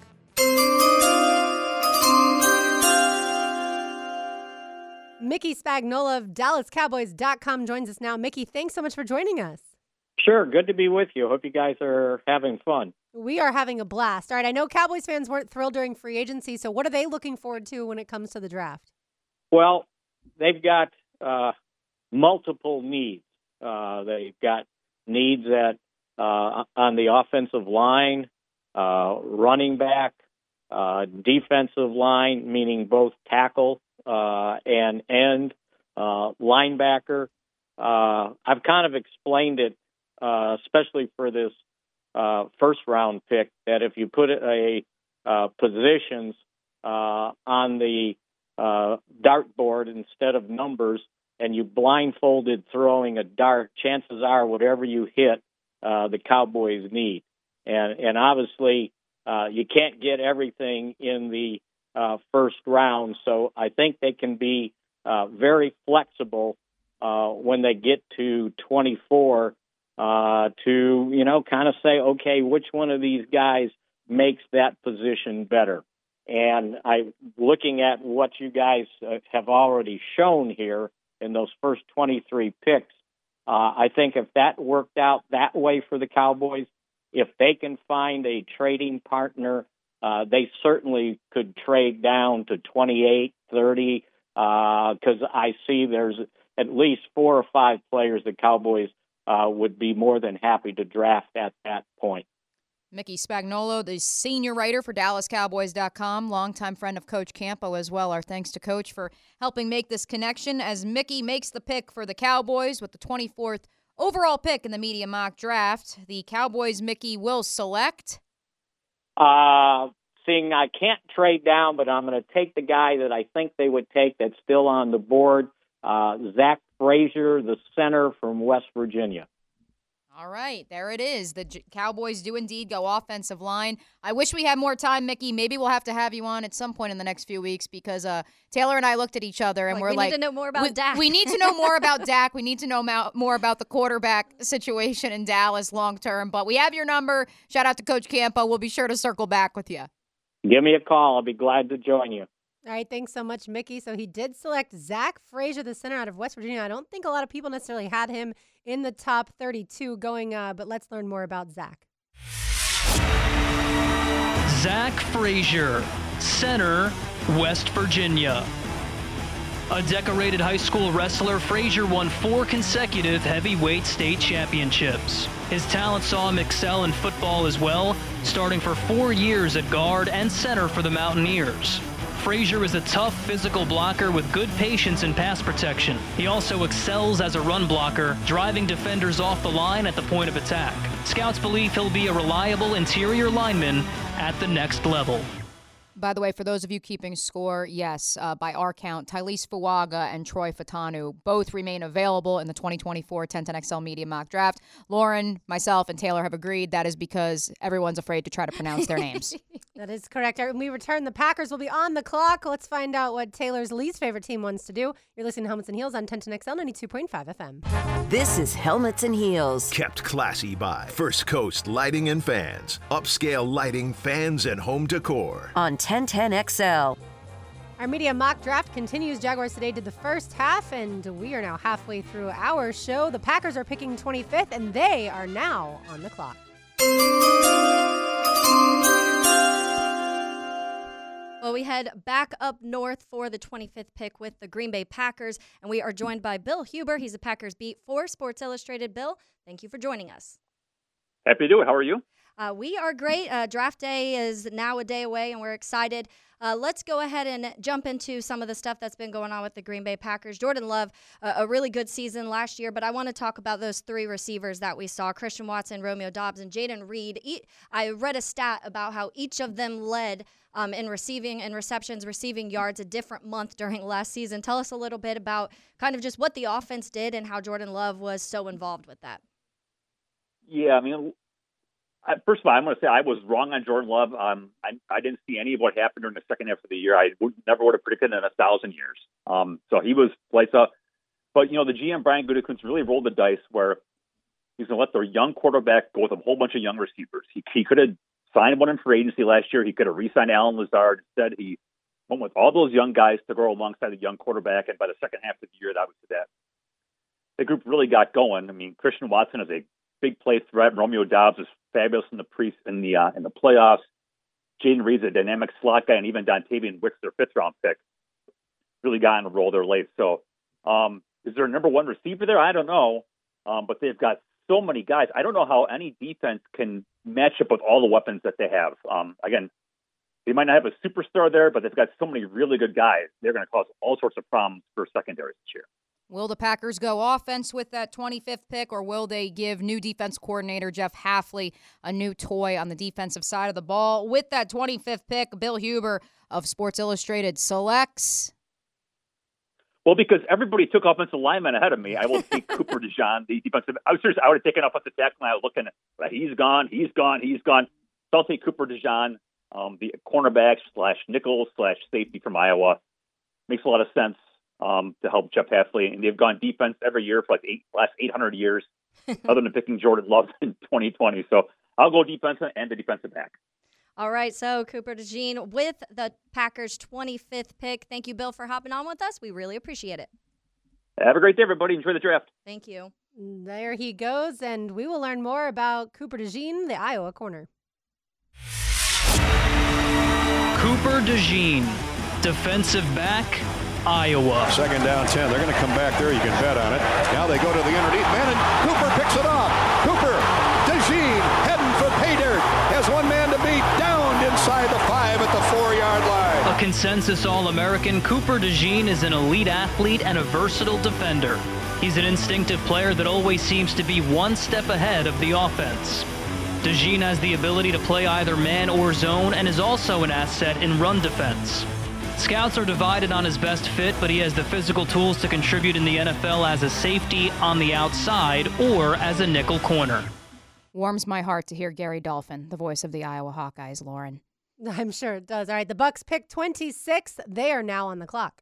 Mickey Spagnola of Dallas Cowboys dot com joins us now. Mickey, thanks so much for joining us. Sure, good to be with you. Hope you guys are having fun. We are having a blast. All right, I know Cowboys fans weren't thrilled during free agency, so what are they looking forward to when it comes to the draft? Well, they've got uh, multiple needs. Uh, they've got needs at uh, on the offensive line, uh, running back, uh, defensive line, meaning both tackle uh, and end, uh, linebacker. Uh, I've kind of explained it, uh, especially for this uh, first round pick, that if you put a uh, positions uh, on the uh, dartboard instead of numbers, and you blindfolded throwing a dart, chances are whatever you hit, uh, the Cowboys need. And and obviously, uh, you can't get everything in the uh, first round, so I think they can be uh, very flexible uh, when they get to twenty-four uh, to, you know, kind of say, okay, which one of these guys makes that position better? And I, looking at what you guys uh, have already shown here, in those first twenty-three picks, uh, I think if that worked out that way for the Cowboys, if they can find a trading partner, uh, they certainly could trade down to twenty-eight, thirty, because uh, I see there's at least four or five players the Cowboys uh, would be more than happy to draft at that point. Mickey Spagnola, the senior writer for Dallas Cowboys dot com, longtime friend of Coach Campo as well. Our thanks to Coach for helping make this connection as Mickey makes the pick for the Cowboys with the twenty-fourth overall pick in the Media Mock Draft. The Cowboys, Mickey, will select. Uh, seeing I can't trade down, but I'm going to take the guy that I think they would take that's still on the board, uh, Zach Frazier, the center from West Virginia. All right, there it is. The J- Cowboys do indeed go offensive line. I wish we had more time, Mickey. Maybe we'll have to have you on at some point in the next few weeks because uh, Taylor and I looked at each other and like, we're we like, we need to know more about we, Dak. We need to know more about Dak. We need to know mo- more about the quarterback situation in Dallas long term. But we have your number. Shout out to Coach Campo. We'll be sure to circle back with you. Give me a call. I'll be glad to join you. All right, thanks so much, Mickey. So he did select Zach Frazier, the center out of West Virginia. I don't think a lot of people necessarily had him in the top thirty-two going, uh, but let's learn more about Zach. Zach Frazier, center, West Virginia. A decorated high school wrestler, Frazier won four consecutive heavyweight state championships. His talent saw him excel in football as well, starting for four years at guard and center for the Mountaineers. Frazier is a tough physical blocker with good patience and pass protection. He also excels as a run blocker, driving defenders off the line at the point of attack. Scouts believe he'll be a reliable interior lineman at the next level. By the way, for those of you keeping score, yes, uh, by our count, Tylese Fuaga and Troy Fatanu both remain available in the twenty twenty-four ten ten X L Media Mock Draft. Lauren, myself, and Taylor have agreed that is because everyone's afraid to try to pronounce their names. That is correct. When we return, the Packers will be on the clock. Let's find out what Taylor's least favorite team wants to do. You're listening to Helmets and Heels on ten ten X L ninety-two point five F M. This is Helmets and Heels. Kept classy by First Coast Lighting and Fans. Upscale lighting, fans, and home decor. On ten ten X L. Our media mock draft continues. Jaguars today did the first half, and we are now halfway through our show. The Packers are picking twenty-fifth, and they are now on the clock. Well, we head back up north for the twenty-fifth pick with the Green Bay Packers, and we are joined by Bill Huber. He's a Packers beat for Sports Illustrated. Bill, thank you for joining us. Happy to do it. How are you? Uh, we are great. Uh, draft day is now a day away, and we're excited. Uh, let's go ahead and jump into some of the stuff that's been going on with the Green Bay Packers. Jordan Love, uh, a really good season last year, but I want to talk about those three receivers that we saw, Christian Watson, Romeo Doubs, and Jayden Reed. E- I read a stat about how each of them led um, in receiving and receptions, receiving yards a different month during last season. Tell us a little bit about kind of just what the offense did and how Jordan Love was so involved with that. Yeah, I mean, I, first of all, I'm going to say I was wrong on Jordan Love. Um, I, I didn't see any of what happened during the second half of the year. I would, never would have predicted it in a thousand years. Um, so he was lights up. But, you know, the G M, Brian Gutekunst, really rolled the dice where he's going to let their young quarterback go with a whole bunch of young receivers. He, he could have signed one in free agency last year. He could have re-signed Allen Lazard. Instead, he went with all those young guys to go alongside the young quarterback. And by the second half of the year, that was that. The group really got going. I mean, Christian Watson is a big play threat. Romeo Doubs is fabulous in the pre in the uh, in the playoffs. Jayden Reed's a dynamic slot guy, and even Dontavian Wicks, their fifth round pick, really got on a roll there late. So, um, is there a number one receiver there? I don't know, um, but they've got so many guys. I don't know how any defense can match up with all the weapons that they have. Um, again, they might not have a superstar there, but they've got so many really good guys. They're going to cause all sorts of problems for secondaries this year. Will the Packers go offense with that twenty-fifth pick, or will they give new defense coordinator Jeff Hafley a new toy on the defensive side of the ball? With that twenty-fifth pick, Bill Huber of Sports Illustrated selects. Well, because everybody took offensive linemen ahead of me, I will take Cooper DeJean, the defensive. I was serious. I would have taken offensive tackle, and I was looking at he's gone, he's gone, he's gone. So I'll take Cooper DeJean, um, the cornerback slash nickel slash safety from Iowa. Makes a lot of sense. Um, to help Jeff Hafley, and they've gone defense every year for like eight last eight hundred years, other than picking Jordan Love in twenty twenty. So I'll go defense and the defensive back. All right, so Cooper DeJean with the Packers' twenty-fifth pick. Thank you, Bill, for hopping on with us. We really appreciate it. Have a great day, everybody. Enjoy the draft. Thank you. There he goes, and we will learn more about Cooper DeJean, the Iowa corner. Cooper DeJean, defensive back, Iowa. Second down ten. They're going to come back there. You can bet on it. Now they go to the underneath man, and Cooper picks it off. Cooper, DeJean heading for pay dirt. Has one man to beat, downed inside the five at the four-yard line. A consensus All-American, Cooper DeJean is an elite athlete and a versatile defender. He's an instinctive player that always seems to be one step ahead of the offense. DeJean has the ability to play either man or zone and is also an asset in run defense. Scouts are divided on his best fit, but he has the physical tools to contribute in the N F L as a safety on the outside or as a nickel corner. Warms my heart to hear Gary Dolphin, the voice of the Iowa Hawkeyes, Lauren. I'm sure it does. All right, the Bucks pick twenty-six. They are now on the clock.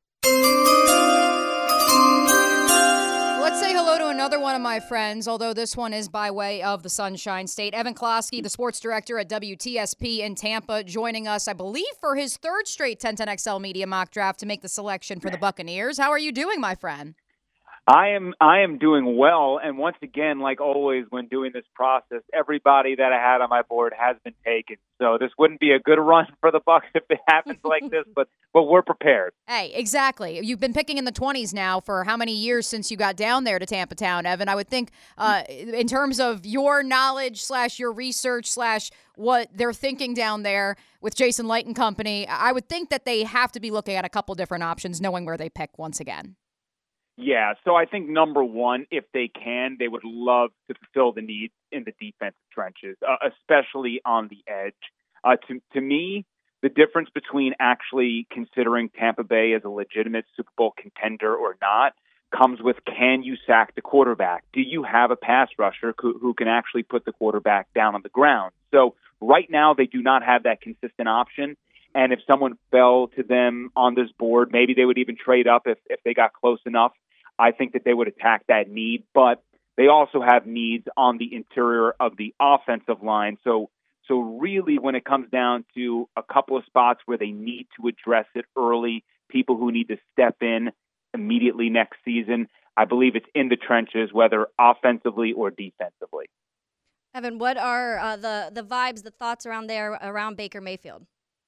Let's say hello to another one of my friends, although this one is by way of the Sunshine State. Evan Klosky, the sports director at W T S P in Tampa, joining us, I believe, for his third straight ten ten X L Media Mock Draft to make the selection for the Buccaneers. How are you doing, my friend? I am I am doing well, and once again, like always when doing this process, everybody that I had on my board has been taken. So this wouldn't be a good run for the Bucs if it happens like this, but but we're prepared. Hey, exactly. You've been picking in the twenties now for how many years since you got down there to Tampa Town, Evan? I would think uh, in terms of your knowledge slash your research slash what they're thinking down there with Jason Light and company, I would think that they have to be looking at a couple different options, knowing where they pick once again. Yeah, so I think number one, if they can, they would love to fulfill the needs in the defensive trenches, uh, especially on the edge. Uh, to, to me, the difference between actually considering Tampa Bay as a legitimate Super Bowl contender or not comes with, can you sack the quarterback? Do you have a pass rusher who, who can actually put the quarterback down on the ground? So right now, they do not have that consistent option. And if someone fell to them on this board, maybe they would even trade up if, if they got close enough. I think that they would attack that need, but they also have needs on the interior of the offensive line. So, so really when it comes down to a couple of spots where they need to address it early, people who need to step in immediately next season, I believe it's in the trenches, whether offensively or defensively. Evan, what are uh, the, the vibes, the thoughts around there around Baker Mayfield?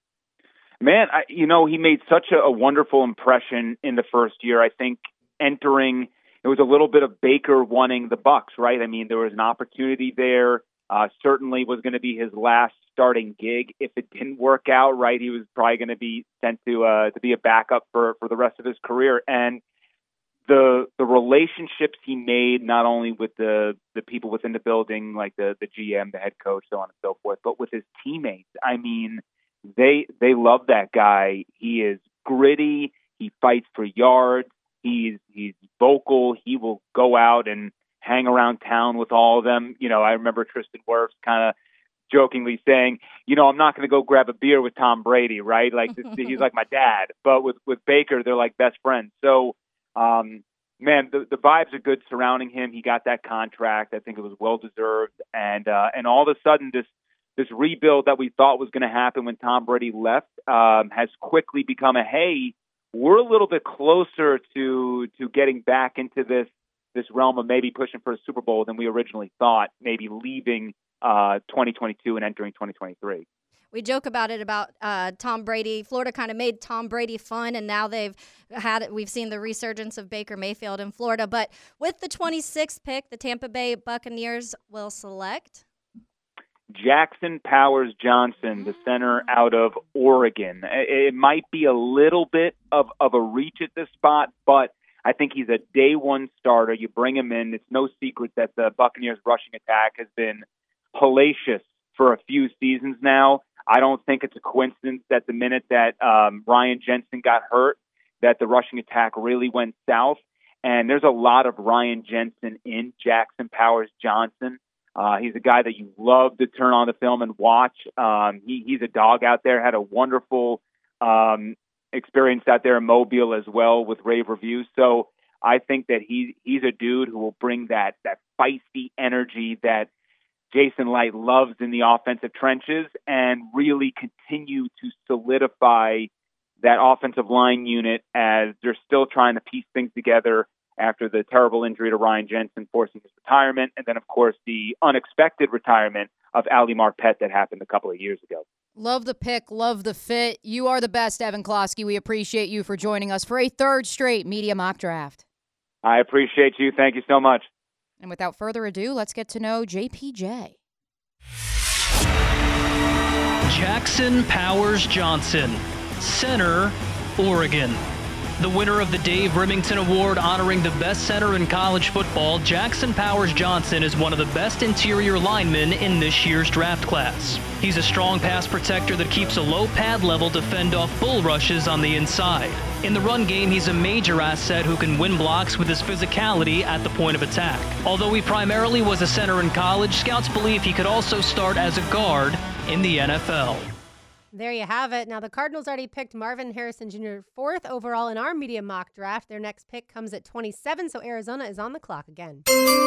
Man, I, you know, he made such a, a wonderful impression in the first year. I think entering, it was a little bit of Baker wanting the Bucs, right? I mean, there was an opportunity there. Uh, certainly was going to be his last starting gig. If it didn't work out, right, he was probably going to be sent to uh, to be a backup for, for the rest of his career. And the the relationships he made, not only with the, the people within the building, like the, the G M, the head coach, so on and so forth, but with his teammates. I mean, they they love that guy. He is gritty. He fights for yards. He's he's vocal. He will go out and hang around town with all of them. You know, I remember Tristan Wirfs kind of jokingly saying, you know, I'm not going to go grab a beer with Tom Brady, right? Like this, he's like my dad. But with, with Baker, they're like best friends. So, um, man, the, the vibes are good surrounding him. He got that contract. I think it was well deserved. And uh, and all of a sudden, this this rebuild that we thought was going to happen when Tom Brady left um, has quickly become a hey. We're a little bit closer to to getting back into this this realm of maybe pushing for a Super Bowl than we originally thought, maybe leaving uh, twenty twenty-two and entering twenty twenty-three. We joke about it about uh, Tom Brady. Florida kind of made Tom Brady fun, and now they've had it. We've seen the resurgence of Baker Mayfield in Florida. But with the twenty-sixth pick, the Tampa Bay Buccaneers will select Jackson Powers Johnson, the center out of Oregon. It might be a little bit of, of a reach at this spot, but I think he's a day one starter. You bring him in. It's no secret that the Buccaneers rushing attack has been hellacious for a few seasons now. I don't think it's a coincidence that the minute that um, Ryan Jensen got hurt, that the rushing attack really went south. And there's a lot of Ryan Jensen in Jackson Powers Johnson. Uh, he's a guy that you love to turn on the film and watch. Um, he, he's a dog out there, had a wonderful um, experience out there in Mobile as well with rave reviews. So I think that he, he's a dude who will bring that, that feisty energy that Jason Light loves in the offensive trenches and really continue to solidify that offensive line unit as they're still trying to piece things together after the terrible injury to Ryan Jensen forcing his retirement, and then, of course, the unexpected retirement of Ali Marpet that happened a couple of years ago. Love the pick, love the fit. You are the best, Evan Klosky. We appreciate you for joining us for a third straight Media Mock Draft. I appreciate you. Thank you so much. And without further ado, let's get to know J P J. Jackson Powers Johnson, center, Oregon. The winner of the Dave Remington Award honoring the best center in college football, Jackson Powers Johnson is one of the best interior linemen in this year's draft class. He's a strong pass protector that keeps a low pad level to fend off bull rushes on the inside. In the run game, he's a major asset who can win blocks with his physicality at the point of attack. Although he primarily was a center in college, scouts believe he could also start as a guard in the N F L. There you have it. Now, the Cardinals already picked Marvin Harrison Junior fourth overall in our media mock draft. Their next pick comes at twenty-seven, so Arizona is on the clock again.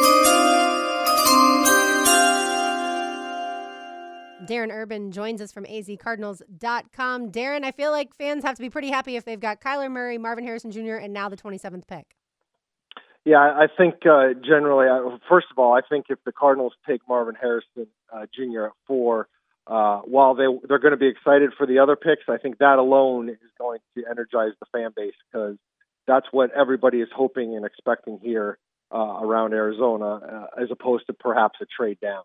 Darren Urban joins us from A Z Cardinals dot com. Darren, I feel like fans have to be pretty happy if they've got Kyler Murray, Marvin Harrison Junior, and now the twenty-seventh pick. Yeah, I I think uh, generally, I, first of all, I think if the Cardinals take Marvin Harrison uh, Junior at four, uh, while they they're going to be excited for the other picks, I think that alone is going to energize the fan base because that's what everybody is hoping and expecting here uh, around Arizona, uh, as opposed to perhaps a trade down.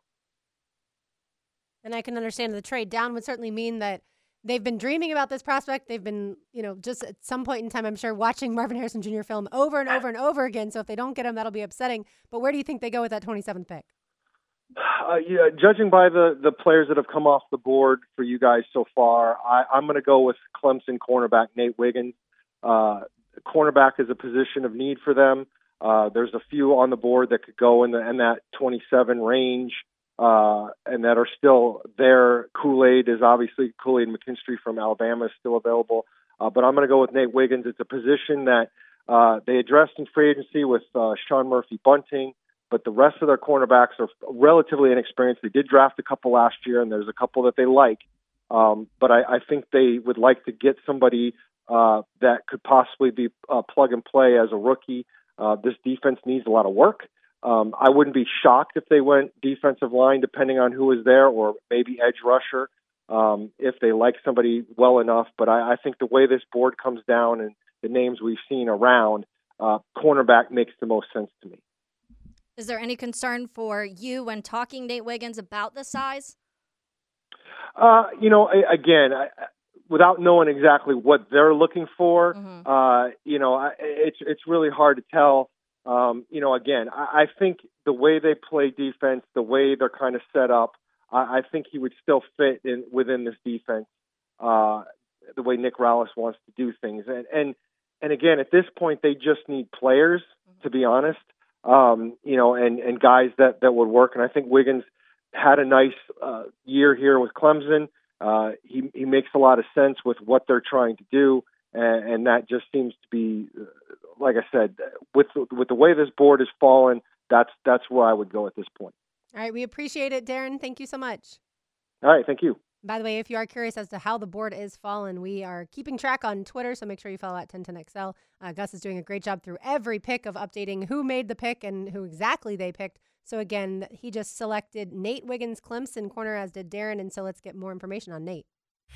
And I can understand the trade down would certainly mean that they've been dreaming about this prospect. They've been, you know, just at some point in time, I'm sure, watching Marvin Harrison Junior film over and over and over again. So if they don't get him, that'll be upsetting. But where do you think they go with that twenty-seventh pick? Uh, yeah, judging by the, the players that have come off the board for you guys so far, I, I'm going to go with Clemson cornerback Nate Wiggins. Uh, cornerback is a position of need for them. Uh, there's a few on the board that could go in, the, in that twenty-seven range. Uh, and that are still there. Kool-Aid is obviously Kool-Aid McKinstry from Alabama is still available. Uh, but I'm going to go with Nate Wiggins. It's a position that uh, they addressed in free agency with uh, Sean Murphy Bunting, but the rest of their cornerbacks are relatively inexperienced. They did draft a couple last year, and there's a couple that they like. Um, but I, I think they would like to get somebody uh, that could possibly be uh, plug and play as a rookie. Uh, this defense needs a lot of work. Um, I wouldn't be shocked if they went defensive line, depending on who is there, or maybe edge rusher, um, if they like somebody well enough. But I, I think the way this board comes down and the names we've seen around, uh, cornerback makes the most sense to me. Is there any concern for you when talking Nate Wiggins about the size? Uh, you know, I, again, I, without knowing exactly what they're looking for, mm-hmm. uh, you know, I, it's it's really hard to tell. Um, you know, again, I, I think the way they play defense, the way they're kind of set up, I, I think he would still fit in within this defense, uh, the way Nick Rallis wants to do things. And, and, and again, at this point, they just need players, to be honest, um, you know, and, and guys that, that would work. And I think Wiggins had a nice uh, year here with Clemson. Uh, he, he makes a lot of sense with what they're trying to do. And, and that just seems to be, uh, like I said, with with the way this board has fallen, that's that's where I would go at this point. All right, we appreciate it, Darren. Thank you so much. All right, thank you. By the way, if you are curious as to how the board is fallen, we are keeping track on Twitter, so make sure you follow at ten ten X L. Uh, Gus is doing a great job through every pick of updating who made the pick and who exactly they picked. So again, he just selected Nate Wiggins, Clemson corner, as did Darren, and so let's get more information on Nate.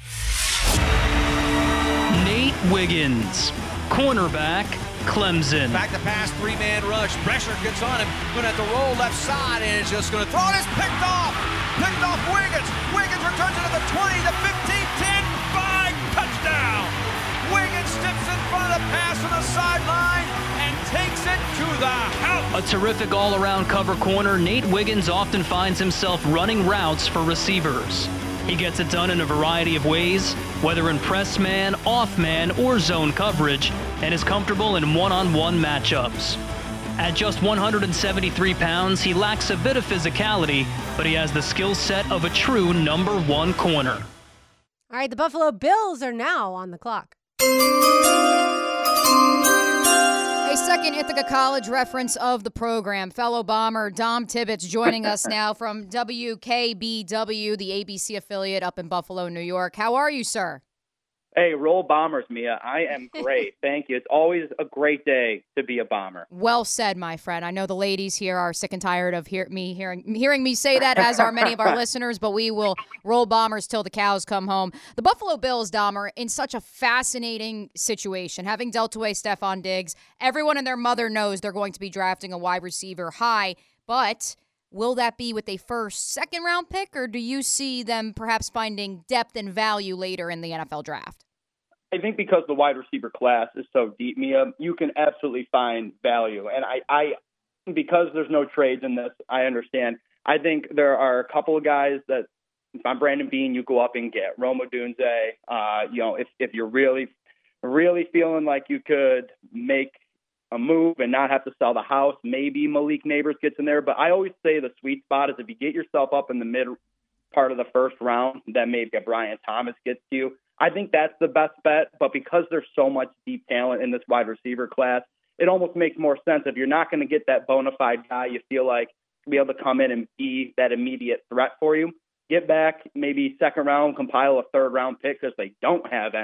Nate Wiggins, cornerback, Clemson. Back to pass, three-man rush. Pressure gets on him. Going to have to roll left side, and it's just going to throw it. It's picked off. Picked off Wiggins. Wiggins returns it to the twenty, the fifteen, ten, five, touchdown. Wiggins steps in front of the pass on the sideline and takes it to the house. A terrific all-around cover corner, Nate Wiggins often finds himself running routes for receivers. He gets it done in a variety of ways, whether in press man, off man, or zone coverage, and is comfortable in one-on-one matchups. At just one hundred seventy-three pounds, he lacks a bit of physicality, but he has the skill set of a true number one corner. All right, the Buffalo Bills are now on the clock. A second Ithaca College reference of the program. Fellow Bomber Dom Tibbetts joining us now from W K B W, the A B C affiliate up in Buffalo, New York. How are you, sir? Hey, roll Bombers, Mia. I am great. Thank you. It's always a great day to be a Bomber. Well said, my friend. I know the ladies here are sick and tired of hear- me hearing hearing me say that, as are many of our listeners, but we will roll Bombers till the cows come home. The Buffalo Bills, Dahmer, in such a fascinating situation, having dealt away Stephon Diggs. Everyone and their mother knows they're going to be drafting a wide receiver high, but will that be with a first, second round pick, or do you see them perhaps finding depth and value later in the N F L draft? I think because the wide receiver class is so deep, Mia, you can absolutely find value. And I, I, because there's no trades in this, I understand. I think there are a couple of guys that, if I'm Brandon Beane, you go up and get Rome Odunze. Uh, you know, if if you're really, really feeling like you could make a move and not have to sell the house, maybe Malik Neighbors gets in there. But I always say the sweet spot is if you get yourself up in the mid part of the first round, then maybe a Brian Thomas gets to you. I think that's the best bet, but because there's so much deep talent in this wide receiver class, it almost makes more sense. If you're not going to get that bona fide guy you feel like be able to come in and be that immediate threat for you, get back maybe second round, compile a third round pick because they don't have any,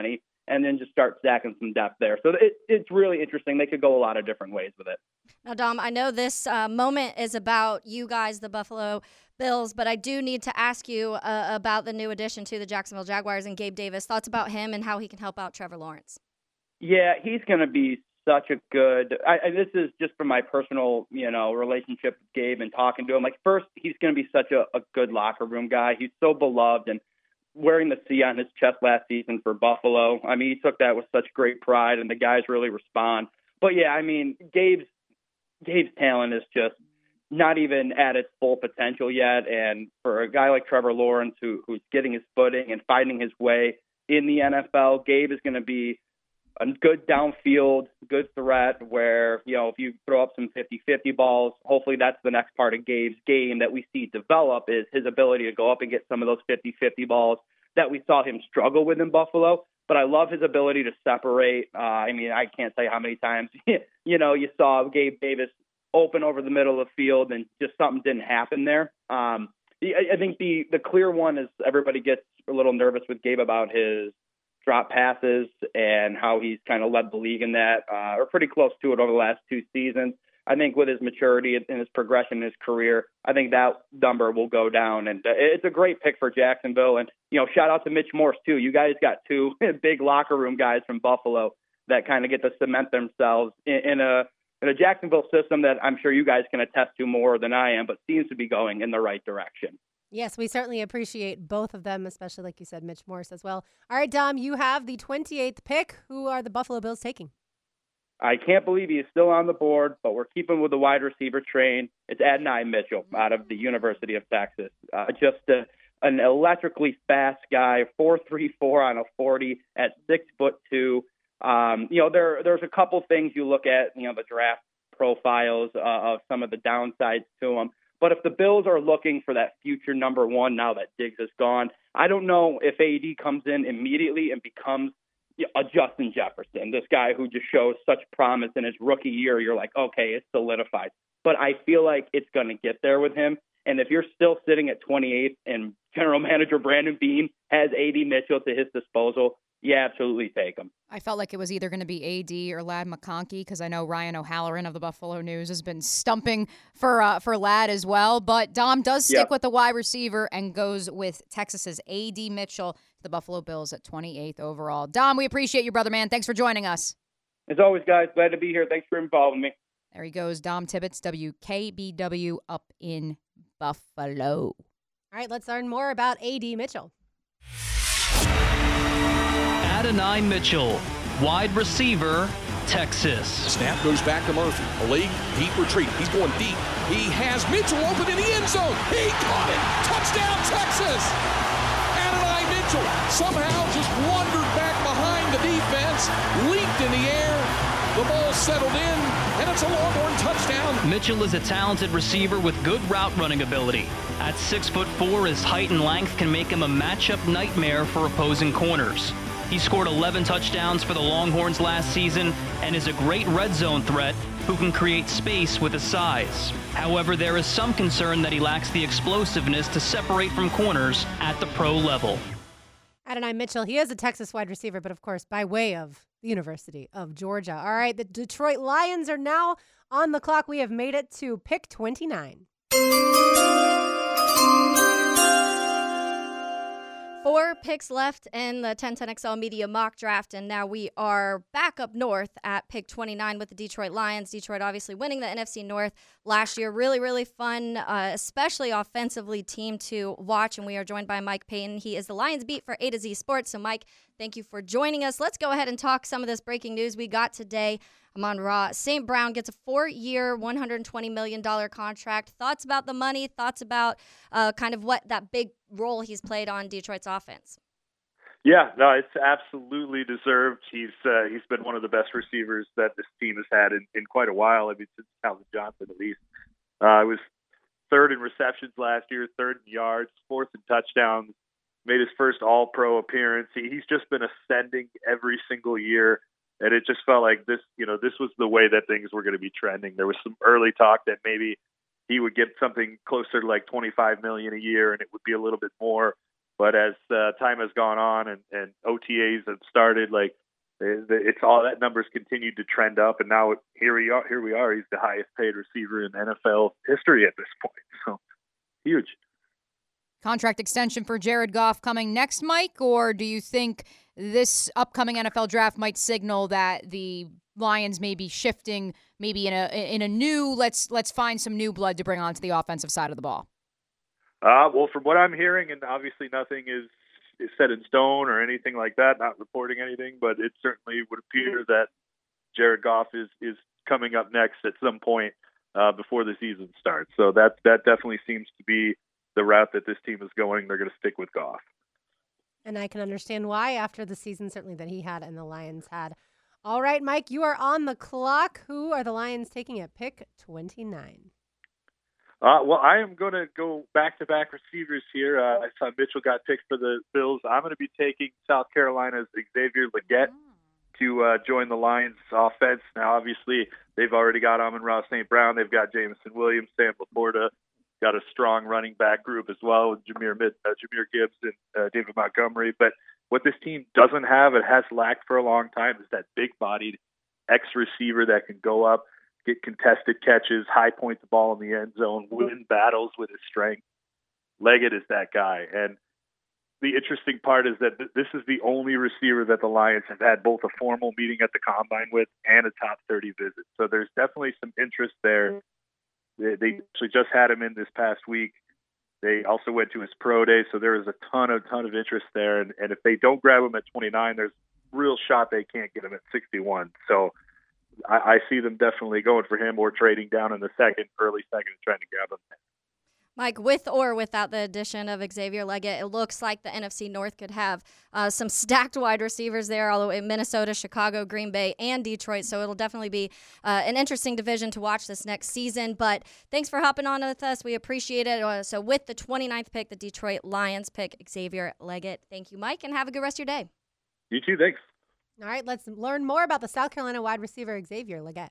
and then just start stacking some depth there. So it, it's really interesting. They could go a lot of different ways with it. Now, Dom, I know this uh, moment is about you guys, the Buffalo Bills, but I do need to ask you uh, about the new addition to the Jacksonville Jaguars and Gabe Davis. Thoughts about him and how he can help out Trevor Lawrence? Yeah, he's going to be such a good I, – this is just from my personal, you know, relationship with Gabe and talking to him. Like, first, he's going to be such a, a good locker room guy. He's so beloved, and wearing the C on his chest last season for Buffalo, I mean, he took that with such great pride, and the guys really respond. But, yeah, I mean, Gabe's Gabe's talent is just not even at its full potential yet. And for a guy like Trevor Lawrence, who who's getting his footing and finding his way in the N F L, Gabe is going to be a good downfield, good threat where, you know, if you throw up some fifty-fifty balls, hopefully that's the next part of Gabe's game that we see develop, is his ability to go up and get some of those fifty-fifty balls that we saw him struggle with in Buffalo. But I love his ability to separate. Uh, I mean, I can't tell you how many times, you know, you saw Gabe Davis open over the middle of the field and just something didn't happen there. Um, I think the, the clear one is everybody gets a little nervous with Gabe about his drop passes and how he's kind of led the league in that, uh, or pretty close to it over the last two seasons. I think with his maturity and his progression in his career, I think that number will go down. And it's a great pick for Jacksonville. And, you know, shout out to Mitch Morse, too. You guys got two big locker room guys from Buffalo that kind of get to cement themselves in, in a in a Jacksonville system that I'm sure you guys can attest to more than I am, but seems to be going in the right direction. Yes, we certainly appreciate both of them, especially, like you said, Mitch Morse as well. All right, Dom, you have the twenty-eighth pick. Who are the Buffalo Bills taking? I can't believe he is still on the board, but we're keeping with the wide receiver train. It's Adonai Mitchell out of the University of Texas. Uh, just a, an electrically fast guy, four three four on a forty at six foot two. Um, you know, there there's a couple things you look at, you know, the draft profiles uh, of some of the downsides to him. But if the Bills are looking for that future number one now that Diggs is gone, I don't know if A D comes in immediately and becomes a Justin Jefferson, this guy who just shows such promise in his rookie year. You're like, okay, it's solidified. But I feel like it's going to get there with him. And if you're still sitting at twenty-eighth and general manager Brandon Beane has A D Mitchell to his disposal, yeah, absolutely take him. I felt like it was either going to be A D or Ladd McConkey, because I know Ryan O'Halloran of the Buffalo News has been stumping for uh, for Ladd as well. But Dom does stick Yep. with the wide receiver and goes with Texas's A D Mitchell, the Buffalo Bills at twenty-eighth overall. Dom, we appreciate you, brother man. Thanks for joining us. As always, guys, glad to be here. Thanks for involving me. There he goes, Dom Tibbetts, W K B W up in Buffalo. All right, let's learn more about A D Mitchell. Adonai Mitchell, wide receiver, Texas. Snap goes back to Murphy. Malik, deep retreat. He's going deep. He has Mitchell open in the end zone. He caught it. Touchdown, Texas. Adonai Mitchell somehow just wandered back behind the defense, leaped in the air. The ball settled in, and it's a Longhorn touchdown. Mitchell is a talented receiver with good route running ability. At six foot four, his height and length can make him a matchup nightmare for opposing corners. He scored eleven touchdowns for the Longhorns last season and is a great red zone threat who can create space with his size. However, there is some concern that he lacks the explosiveness to separate from corners at the pro level. Adonai Mitchell, he is a Texas wide receiver, but of course by way of the University of Georgia. All right, the Detroit Lions are now on the clock. We have made it to pick twenty-nine. Four picks left in the ten ten X L Media mock draft, and now we are back up north at pick twenty-nine with the Detroit Lions. Detroit obviously winning the N F C North last year. Really, really fun, uh, especially offensively team to watch, and we are joined by Mike Payton. He is the Lions beat for A to Z Sports. So, Mike, thank you for joining us. Let's go ahead and talk some of this breaking news we got today. Amon-Ra Saint Brown gets a four-year, one hundred twenty million dollars contract. Thoughts about the money? Thoughts about uh, kind of what that big role he's played on Detroit's offense? Yeah, no, it's absolutely deserved. He's uh, he's been one of the best receivers that this team has had in, in quite a while. I mean, since Calvin Johnson at least. Uh, it was third in receptions last year, third in yards, fourth in touchdowns. Made his first All-Pro appearance. He, he's just been ascending every single year. And it just felt like this, you know, this was the way that things were going to be trending. There was some early talk that maybe he would get something closer to like twenty-five million dollars a year and it would be a little bit more. But as uh, time has gone on and, and O T As have started, like it's all that numbers continued to trend up, and now here we are. Here we are. He's the highest paid receiver in N F L history at this point. So huge. Contract extension for Jared Goff coming next, Mike, or do you think this upcoming N F L draft might signal that the Lions may be shifting, maybe in a in a new let's let's find some new blood to bring onto the offensive side of the ball? Uh, well, from what I'm hearing, and obviously nothing is, is set in stone or anything like that, not reporting anything, but it certainly would appear that Jared Goff is, is coming up next at some point uh, before the season starts. So that that definitely seems to be the route that this team is going. They're going to stick with Goff. And I can understand why after the season certainly that he had and the Lions had. All right, Mike, you are on the clock. Who are the Lions taking at pick twenty-nine? Uh, well, I am going to go back-to-back receivers here. Uh, I saw Mitchell got picked for the Bills. I'm going to be taking South Carolina's Xavier Legette to uh, join the Lions offense. Now, obviously, they've already got Amon-Ra Saint Brown. They've got Jameson Williams, Sam Laporta, got a strong running back group as well with Jameer, Mid, uh, Jameer Gibbs and uh, David Montgomery. But what this team doesn't have, it has lacked for a long time, is that big-bodied X-receiver that can go up, get contested catches, high point the ball in the end zone, win battles with his strength. Leggett is that guy. And the interesting part is that th- this is the only receiver that the Lions have had both a formal meeting at the Combine with and a top thirty visit. So there's definitely some interest there. They, they actually just had him in this past week. They also went to his pro day, so there is a ton of ton of interest there. And, and if they don't grab him at twenty-nine, there's a real shot they can't get him at sixty-one. So I, I see them definitely going for him or trading down in the second, early second, and trying to grab him. Mike, with or without the addition of Xavier Legette, it looks like the N F C North could have uh, some stacked wide receivers there, although in Minnesota, Chicago, Green Bay, and Detroit. So it'll definitely be uh, an interesting division to watch this next season. But thanks for hopping on with us. We appreciate it. Uh, so with the twenty-ninth pick, the Detroit Lions pick Xavier Legette. Thank you, Mike, and have a good rest of your day. You too. Thanks. All right, let's learn more about the South Carolina wide receiver Xavier Legette.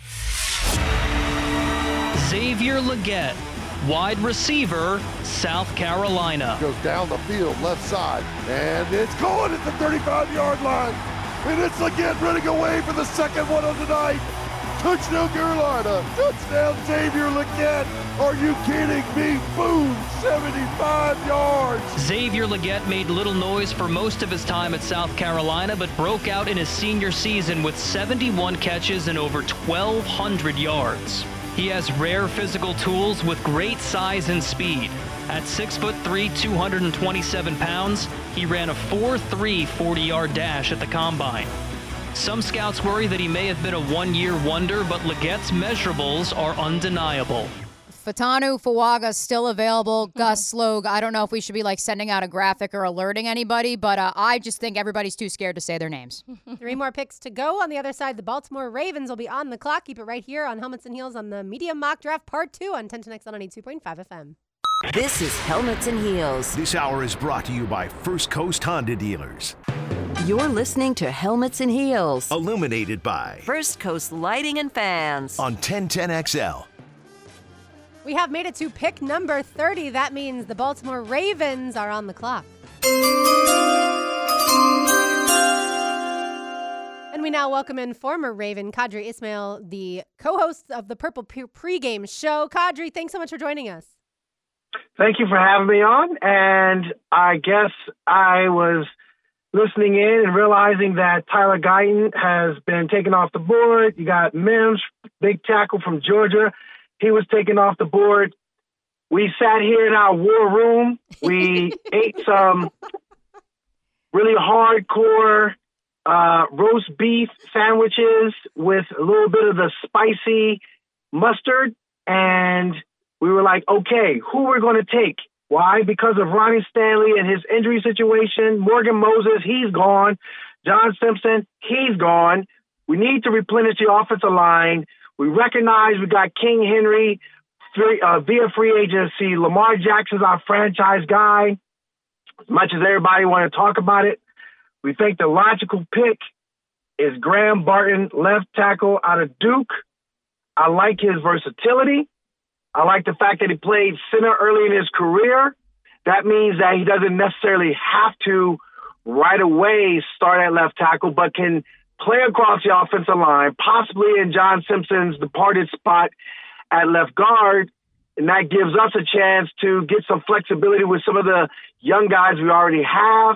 Xavier Legette, wide receiver, South Carolina. Goes down the field, left side, and it's going at the thirty-five-yard line. And it's Legette running away for the second one of the night. Touchdown Carolina. Touchdown Xavier Legette. Are you kidding me? Boom, seventy-five yards. Xavier Legette made little noise for most of his time at South Carolina, but broke out in his senior season with seventy-one catches and over twelve hundred yards. He has rare physical tools with great size and speed. At six foot three, two hundred twenty-seven pounds, he ran a four three forty-yard dash at the Combine. Some scouts worry that he may have been a one-year wonder, but Legette's measurables are undeniable. Fatanu Fuaga still available. Mm-hmm. Gus Sloag. I don't know if we should be like sending out a graphic or alerting anybody, but uh, I just think everybody's too scared to say their names. Three more picks to go. On the other side, the Baltimore Ravens will be on the clock. Keep it right here on Helmets and Heels on the Media Mock Draft Part two on ten ten X L ninety-two point five F M. This is Helmets and Heels. This hour is brought to you by First Coast Honda Dealers. You're listening to Helmets and Heels. Illuminated by First Coast Lighting and Fans. On ten ten X L. We have made it to pick number thirty. That means the Baltimore Ravens are on the clock. And we now welcome in former Raven, Kadri Ismail, the co-host of the Purple Pregame Show. Kadri, thanks so much for joining us. Thank you for having me on. And I guess I was listening in and realizing that Tyler Guyton has been taken off the board. You got Mims, big tackle from Georgia. He was taken off the board. We sat here in our war room. We ate some really hardcore uh, roast beef sandwiches with a little bit of the spicy mustard. And we were like, okay, who we're going to take? Why? Because of Ronnie Stanley and his injury situation. Morgan Moses, he's gone. John Simpson, he's gone. We need to replenish the offensive line. We recognize we got King Henry free, uh, via free agency. Lamar Jackson's our franchise guy. As much as everybody want to talk about it, we think the logical pick is Graham Barton, left tackle out of Duke. I like his versatility. I like the fact that he played center early in his career. that means that he doesn't necessarily have to right away start at left tackle, but can play across the offensive line, possibly in John Simpson's departed spot at left guard. And that gives us a chance to get some flexibility with some of the young guys we already have,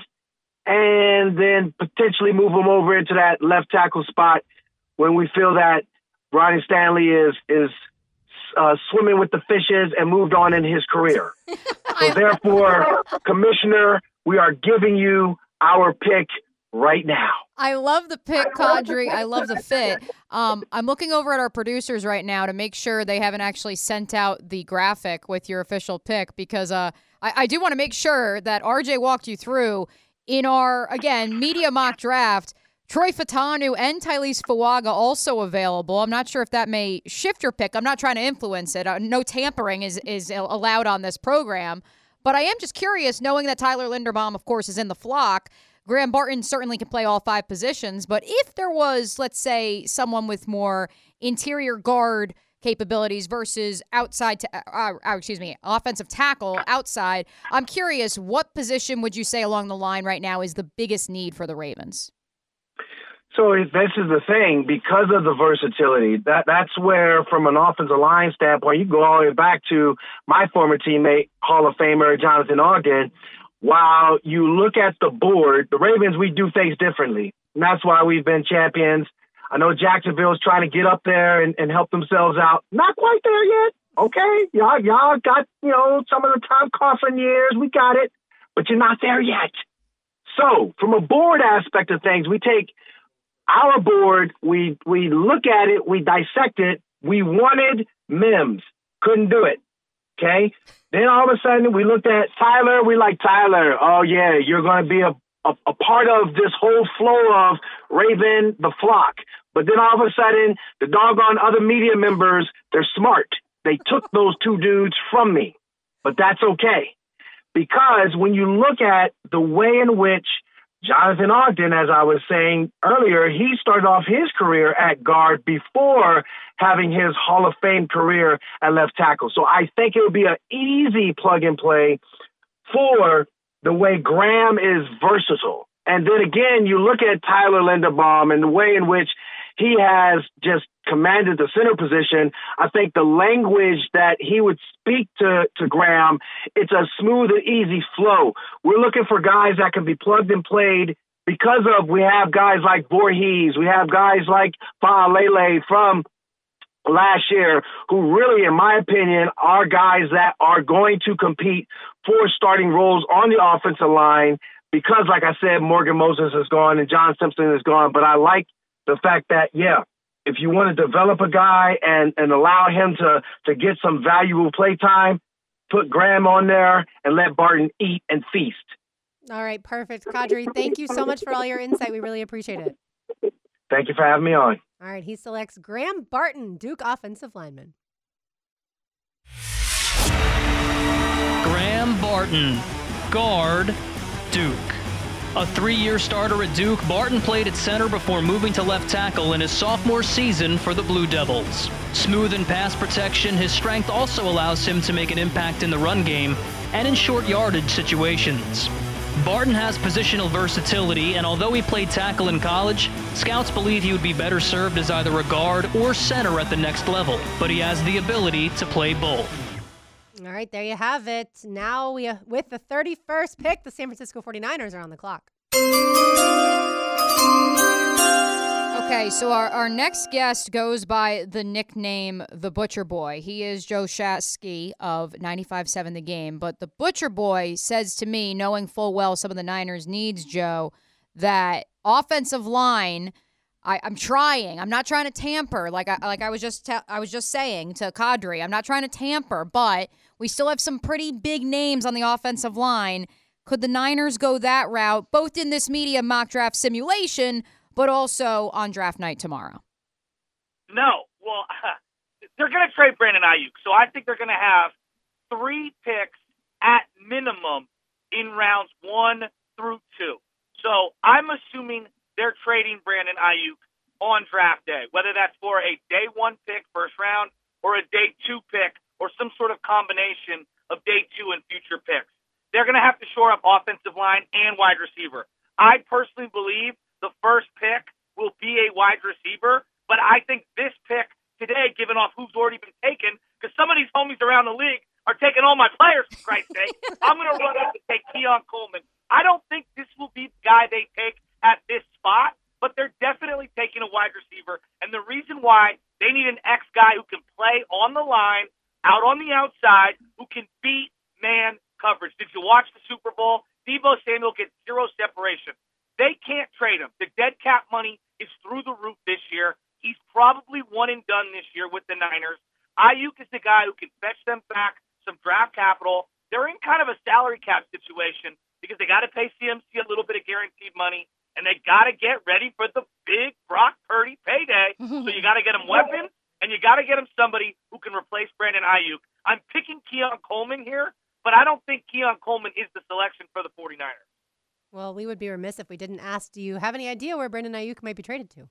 and then potentially move them over into that left tackle spot when we feel that Ronnie Stanley is is uh, swimming with the fishes and moved on in his career. So therefore, Commissioner, we are giving you our pick right now. I love the pick, Kadri. I love the fit. Um, I'm looking over at our producers right now to make sure they haven't actually sent out the graphic with your official pick, because uh, I, I do want to make sure that R J walked you through in our, again, media mock draft. Troy Fatanu and Tylese Fuaga also available. I'm not sure if that may shift your pick. I'm not trying to influence it. Uh, no tampering is, is allowed on this program. But I am just curious, knowing that Tyler Linderbaum, of course, is in the flock. Graham Barton certainly can play all five positions, but if there was, let's say, someone with more interior guard capabilities versus outside, to, uh, uh, excuse me, offensive tackle outside, I'm curious, what position would you say along the line right now is the biggest need for the Ravens? So this is the thing, because of the versatility, that that's where, from an offensive line standpoint, you go all the way back to my former teammate, Hall of Famer Jonathan Ogden. While you look at the board, the Ravens, we do things differently. And that's why we've been champions. I know Jacksonville's trying to get up there and, and help themselves out. Not quite there yet. Okay. Y'all, y'all got, you know, some of the Tom Coughlin years. We got it. But you're not there yet. So from a board aspect of things, we take our board, we, we look at it, we dissect it. We wanted Mims. Couldn't do it. Okay. Then all of a sudden we looked at Tyler. We like Tyler. Oh yeah, you're going to be a, a, a part of this whole flow of Raven, the flock. But then all of a sudden the doggone other media members, they're smart. They took those two dudes from me, but that's okay. Because when you look at the way in which Jonathan Ogden, as I was saying earlier, he started off his career at guard before having his Hall of Fame career at left tackle. So I think it would be an easy plug and play for the way Graham is versatile. And then again, you look at Tyler Linderbaum and the way in which he has just commanded the center position. I think the language that he would speak to, to Graham, it's a smooth and easy flow. We're looking for guys that can be plugged and played because of, we have guys like Voorhees, we have guys like Faalele from last year who really, in my opinion, are guys that are going to compete for starting roles on the offensive line because, like I said, Morgan Moses is gone and John Simpson is gone. But I like the fact that, yeah, if you want to develop a guy and, and allow him to, to get some valuable play time, put Graham on there and let Barton eat and feast. All right, perfect. Kadri, thank you so much for all your insight. We really appreciate it. Thank you for having me on. All right, he selects Graham Barton, Duke offensive lineman. Graham Barton, guard, Duke. A three-year starter at Duke, Barton played at center before moving to left tackle in his sophomore season for the Blue Devils. Smooth in pass protection, his strength also allows him to make an impact in the run game and in short yardage situations. Barton has positional versatility, and although he played tackle in college, scouts believe he would be better served as either a guard or center at the next level, but he has the ability to play both. All right, there you have it. Now, we, uh, with the thirty-first pick, the San Francisco forty-niners are on the clock. Okay, so our, our next guest goes by the nickname The Butcher Boy. He is Joe Shasky of ninety-five point seven The Game. But The Butcher Boy says to me, knowing full well some of the Niners' needs, Joe, that offensive line, I, I'm trying. I'm not trying to tamper, like I like I was just te- I was just saying to Kadri. I'm not trying to tamper, but we still have some pretty big names on the offensive line. Could the Niners go that route, both in this media mock draft simulation, but also on draft night tomorrow? No. Well, uh, they're going to trade Brandon Ayuk, so I think they're going to have three picks at minimum in rounds one through two. So I'm assuming they're trading Brandon Ayuk on draft day, whether that's for a day one pick, first round, or a day two pick, or some sort of combination of day two and future picks. they're going to have to shore up offensive line and wide receiver. I personally believe the first pick will be a wide receiver, but I think this pick today, given off who's already been taken, because some of these homies around the league are taking all my players, for Christ's sake, I'm going to run up and take Keon Coleman. I don't think this will be the guy they take at this spot, but they're definitely taking a wide receiver. And the reason why, they need an X guy who can play on the line, out on the outside, who can beat man coverage. Did you watch the Super Bowl? Deebo Samuel gets zero separation. They can't trade him. The dead cap money is through the roof this year. He's probably one and done this year with the Niners. Ayuk is the guy who can fetch them back some draft capital. They're in kind of a salary cap situation because they got to pay C M C a little bit of guaranteed money, and they got to get ready for the big Brock Purdy payday. So you got to get him weapons, and you got to get him somebody who can replace Brandon Ayuk. I'm picking Keon Coleman here, but I don't think Keon Coleman is the selection for the 49ers. Well, we would be remiss if we didn't ask, do you have any idea where Brandon Ayuk might be traded to?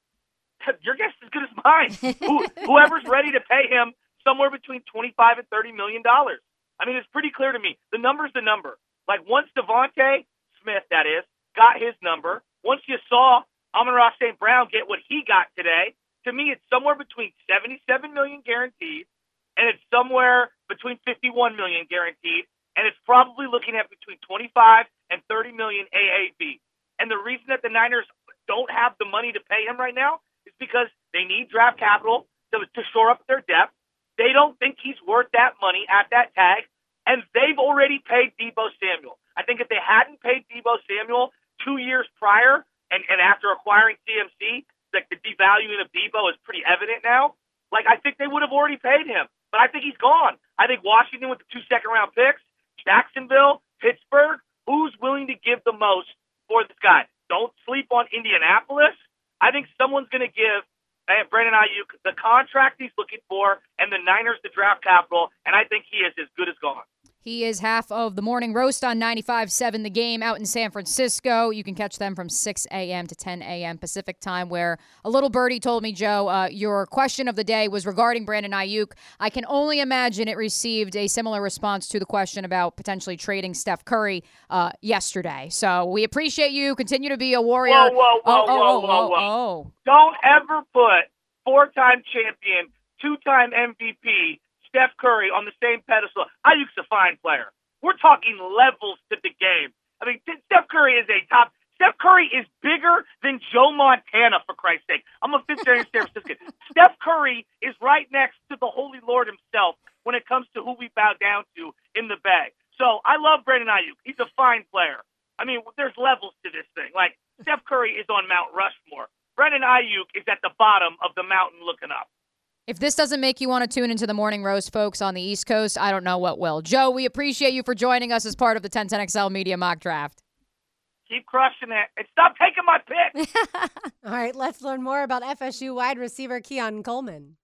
Your guess is as good as mine. Who, whoever's ready to pay him somewhere between twenty-five and thirty million dollars. I mean, it's pretty clear to me. The number's the number. Like, once Devontae Smith, that is, got his number, once you saw Amon-Ra Saint Brown get what he got today, to me, it's somewhere between seventy-seven million dollars guaranteed, and it's somewhere between fifty-one million dollars guaranteed, and it's probably looking at between twenty-five and thirty million dollars A A V. And the reason that the Niners don't have the money to pay him right now is because they need draft capital to, to shore up their depth. They don't think he's worth that money at that tag, and they've already paid Deebo Samuel. I think if they hadn't paid Deebo Samuel two years prior, and, and after acquiring C M C, like the devaluing of Deebo is pretty evident now, like I think they would have already paid him. But I think he's gone. I think Washington with the two second-round picks, Jacksonville, Pittsburgh, who's willing to give the most for this guy? Don't sleep on Indianapolis. I think someone's going to give uh, Brandon Ayuk the contract he's looking for and the Niners the draft capital, and I think he is as good as gone. He is half of the Morning Roast on ninety-five seven The Game out in San Francisco. You can catch them from six a.m. to ten a.m. Pacific time, where a little birdie told me, Joe, uh, your question of the day was regarding Brandon Ayuk. I can only imagine it received a similar response to the question about potentially trading Steph Curry uh, yesterday. So we appreciate you. Continue to be a warrior. Whoa, whoa, whoa, oh, whoa, oh, whoa, oh, whoa. oh. Don't ever put four-time champion, two-time M V P, Steph Curry on the same pedestal. Ayuk's a fine player. We're talking levels to the game. I mean, Steph Curry is a top. Steph Curry is bigger than Joe Montana, for Christ's sake. I'm a fifth generation San Franciscan. Steph Curry is right next to the Holy Lord himself when it comes to who we bow down to in the bag. So I love Brandon Ayuk. He's a fine player. I mean, there's levels to this thing. Like, Steph Curry is on Mount Rushmore. Brandon Ayuk is at the bottom of the mountain looking up. If this doesn't make you want to tune into the Morning Roast, folks, on the East Coast, I don't know what will. Joe, we appreciate you for joining us as part of the ten ten X L Media Mock Draft. Keep crushing it. And stop taking my pick. All right, let's learn more about F S U wide receiver Keon Coleman.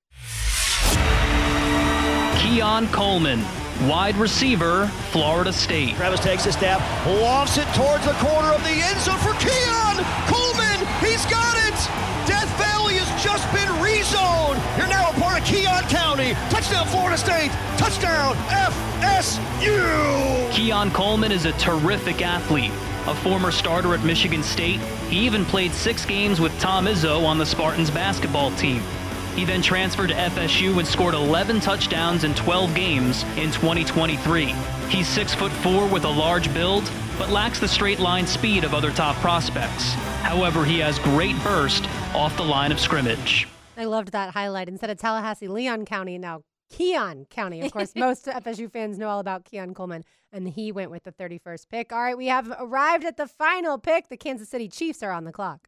Keon Coleman, wide receiver, Florida State. Travis takes a step, lofts it towards the corner of the end zone for Keon Coleman. He's got it. Death Valley has just been rezoned. You're now a part of Keon County. Touchdown, Florida State. Touchdown, F S U. Keon Coleman is a terrific athlete. A former starter at Michigan State, he even played six games with Tom Izzo on the Spartans basketball team. He then transferred to F S U and scored eleven touchdowns in twelve games in twenty twenty-three. He's six foot four with a large build, but lacks the straight line speed of other top prospects. However, he has great burst off the line of scrimmage. I loved that highlight. Instead of Tallahassee, Leon County, now Keon County. Of course, most F S U fans know all about Keon Coleman, and he went with the thirty-first pick. All right, we have arrived at the final pick. The Kansas City Chiefs are on the clock.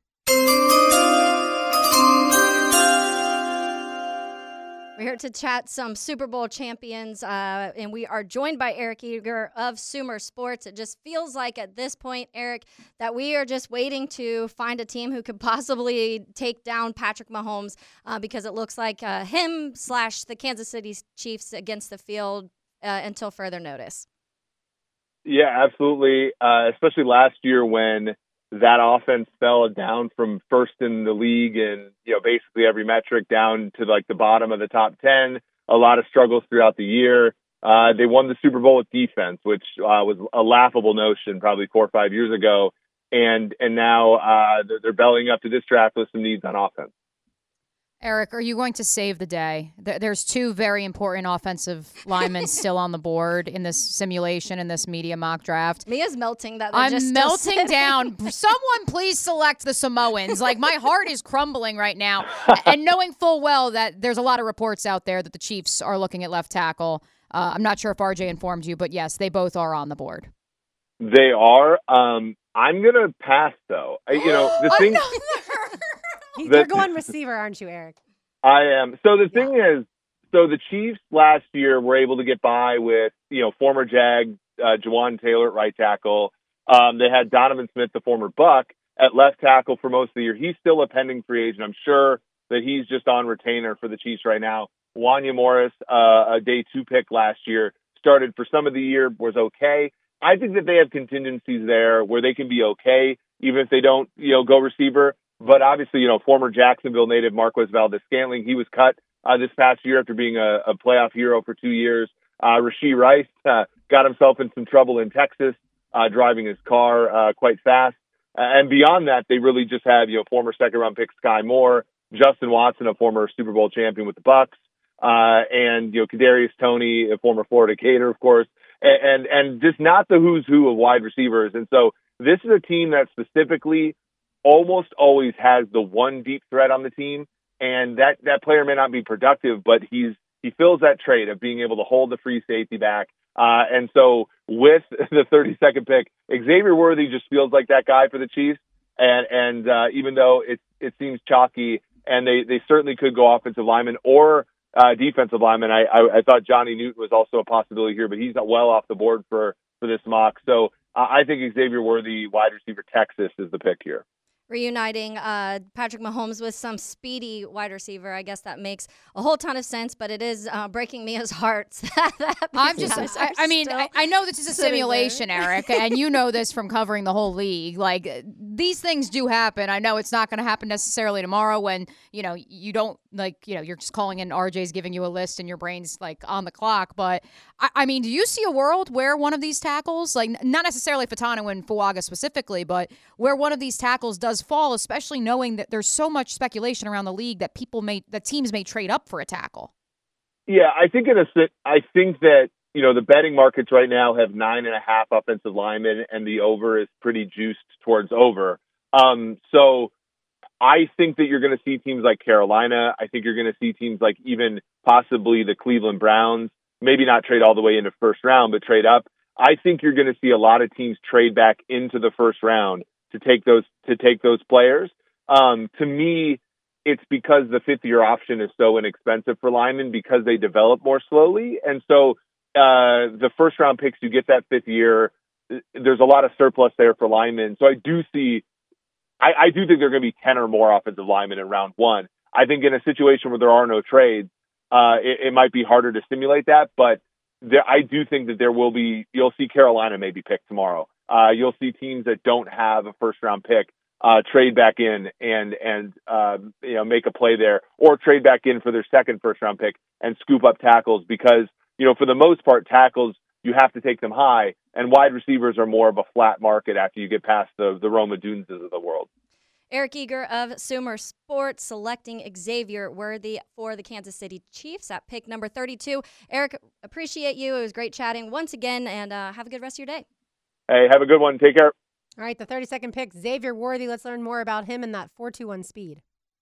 We're here to chat some Super Bowl champions, uh, and we are joined by Eric Eager of Sumer Sports. It just feels like at this point, Eric, that we are just waiting to find a team who could possibly take down Patrick Mahomes uh, because it looks like uh, him slash the Kansas City Chiefs against the field uh, until further notice. Yeah, absolutely, uh, especially last year when that offense fell down from first in the league and, you know, basically every metric down to like the bottom of the top ten. A lot of struggles throughout the year. Uh, they won the Super Bowl with defense, which uh, was a laughable notion probably four or five years ago. And and now uh, they're, they're bellying up to this draft with some needs on offense. Eric, are you going to save the day? There's two very important offensive linemen still on the board in this simulation, in this media mock draft. Mia's melting that they're I'm just still melting sitting. down. Someone please select the Samoans. Like, my heart is crumbling right now. And knowing full well that there's a lot of reports out there that the Chiefs are looking at left tackle. Uh, I'm not sure if R J informed you, but yes, they both are on the board. They are. Um, I'm going to pass, though. I, you know, the thing... You're going receiver, aren't you, Eric? I am. So the thing is, so the Chiefs last year were able to get by with, you know, former Jag, uh, Jawan Taylor at right tackle. Um, they had Donovan Smith, the former Buck, at left tackle for most of the year. He's still a pending free agent. I'm sure that he's just on retainer for the Chiefs right now. Wanya Morris, uh, a day two pick last year, started for some of the year, was okay. I think that they have contingencies there where they can be okay, even if they don't, you know, go receiver. But obviously, you know, former Jacksonville native Marquez Valdez-Scantling, he was cut uh, this past year after being a, a playoff hero for two years. Uh, Rashee Rice uh, got himself in some trouble in Texas, uh, driving his car uh, quite fast. Uh, and beyond that, they really just have, you know, former second-round pick Sky Moore, Justin Watson, a former Super Bowl champion with the Bucs, uh, and, you know, Kadarius Toney, a former Florida Gator, of course, and, and, and just not the who's who of wide receivers. And so this is a team that specifically almost always has the one deep threat on the team, and that, that player may not be productive, but he's he fills that trait of being able to hold the free safety back. Uh, and so with the thirty-second pick, Xavier Worthy just feels like that guy for the Chiefs. And and uh, even though it it seems chalky, and they, they certainly could go offensive lineman or uh, defensive lineman. I, I I thought Johnny Newton was also a possibility here, but he's well off the board for for this mock. So uh, I think Xavier Worthy, wide receiver, Texas, is the pick here. Reuniting uh, Patrick Mahomes with some speedy wide receiver. I guess that makes a whole ton of sense, but it is uh, breaking Mia's heart. I'm just, I, I mean, I, I know this is a simulation, Eric, and you know this from covering the whole league. Like, these things do happen. I know it's not going to happen necessarily tomorrow when, you know, you don't, like, you know, you're just calling in, R J's giving you a list and your brain's, like, on the clock. But, I, I mean, do you see a world where one of these tackles, like, not necessarily Fatano and Fuaga specifically, but where one of these tackles does fall, especially knowing that there's so much speculation around the league that people may, that teams may trade up for a tackle? Yeah, I think in a, I think that, you know, the betting markets right now have nine and a half offensive linemen, and the over is pretty juiced towards over. Um, so I think that you're going to see teams like Carolina. I think you're going to see teams like even possibly the Cleveland Browns, maybe not trade all the way into first round, but trade up. I think you're going to see a lot of teams trade back into the first round to take those to take those players. Um, to me, it's because the fifth year option is so inexpensive for linemen because they develop more slowly. And so uh, the first round picks, you get that fifth year, there's a lot of surplus there for linemen. So I do see, I, I do think there are going to be ten or more offensive linemen in round one. I think in a situation where there are no trades, uh, it, it might be harder to simulate that, but there, I do think that there will be, you'll see Carolina maybe pick tomorrow. Uh, you'll see teams that don't have a first round pick uh, trade back in and and uh, you know make a play there, or trade back in for their second first round pick and scoop up tackles because you know for the most part tackles you have to take them high, and wide receivers are more of a flat market after you get past the the Roma Dunses of the world. Eric Eager of Sumer Sports selecting Xavier Worthy for the Kansas City Chiefs at pick number thirty-two. Eric, appreciate you. It was great chatting once again, and uh, have a good rest of your day. Hey, have a good one. Take care. All right, the thirty-second pick, Xavier Worthy. Let's learn more about him and that four two one speed.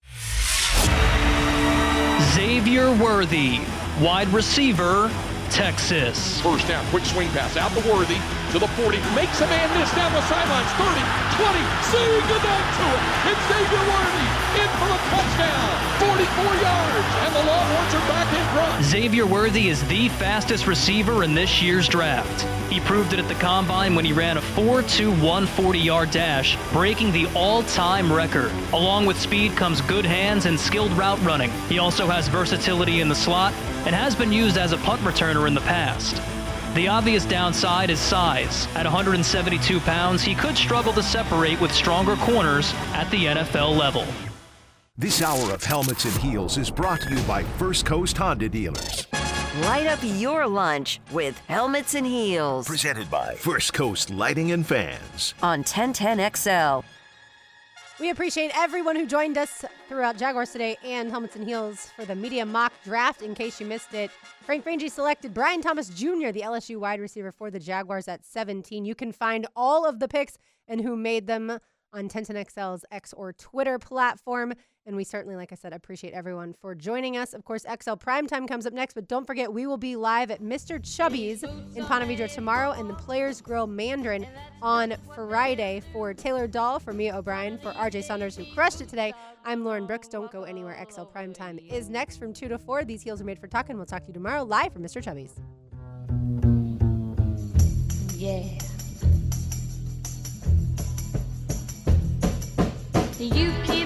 Xavier Worthy, wide receiver, Texas. First down, quick swing pass out to Worthy to the forty. Makes a man miss down the sidelines. thirty, twenty, seeing the dunk to it. It's Xavier Worthy in for a touchdown. forty-four yards, and the Longhorns are back in front. Xavier Worthy is the fastest receiver in this year's draft. He proved it at the Combine when he ran a four two one forty-yard dash, breaking the all-time record. Along with speed comes good hands and skilled route running. He also has versatility in the slot and has been used as a punt returner in the past. The obvious downside is size. At one hundred seventy-two pounds, he could struggle to separate with stronger corners at the N F L level. This hour of Helmets and Heels is brought to you by First Coast Honda Dealers. Light up your lunch with Helmets and Heels. Presented by First Coast Lighting and Fans. On ten ten X L. We appreciate everyone who joined us throughout Jaguars Today and Helmets and Heels for the media mock draft. In case you missed it, Frank Frangie selected Brian Thomas Junior, the L S U wide receiver for the Jaguars at seventeen. You can find all of the picks and who made them on ten ten X L's X or Twitter platform. And we certainly, like I said, appreciate everyone for joining us. Of course, X L Primetime comes up next, but don't forget we will be live at Mister Chubby's in Ponte Vedra tomorrow and the Players Grill Mandarin on Friday. For Taylor Dahl, for Mia O'Brien, for R J Saunders, who crushed it today, I'm Lauren Brooks. Don't go anywhere. X L Primetime is next from two to four. These heels are made for talking. We'll talk to you tomorrow live from Mister Chubby's. Yeah. You keep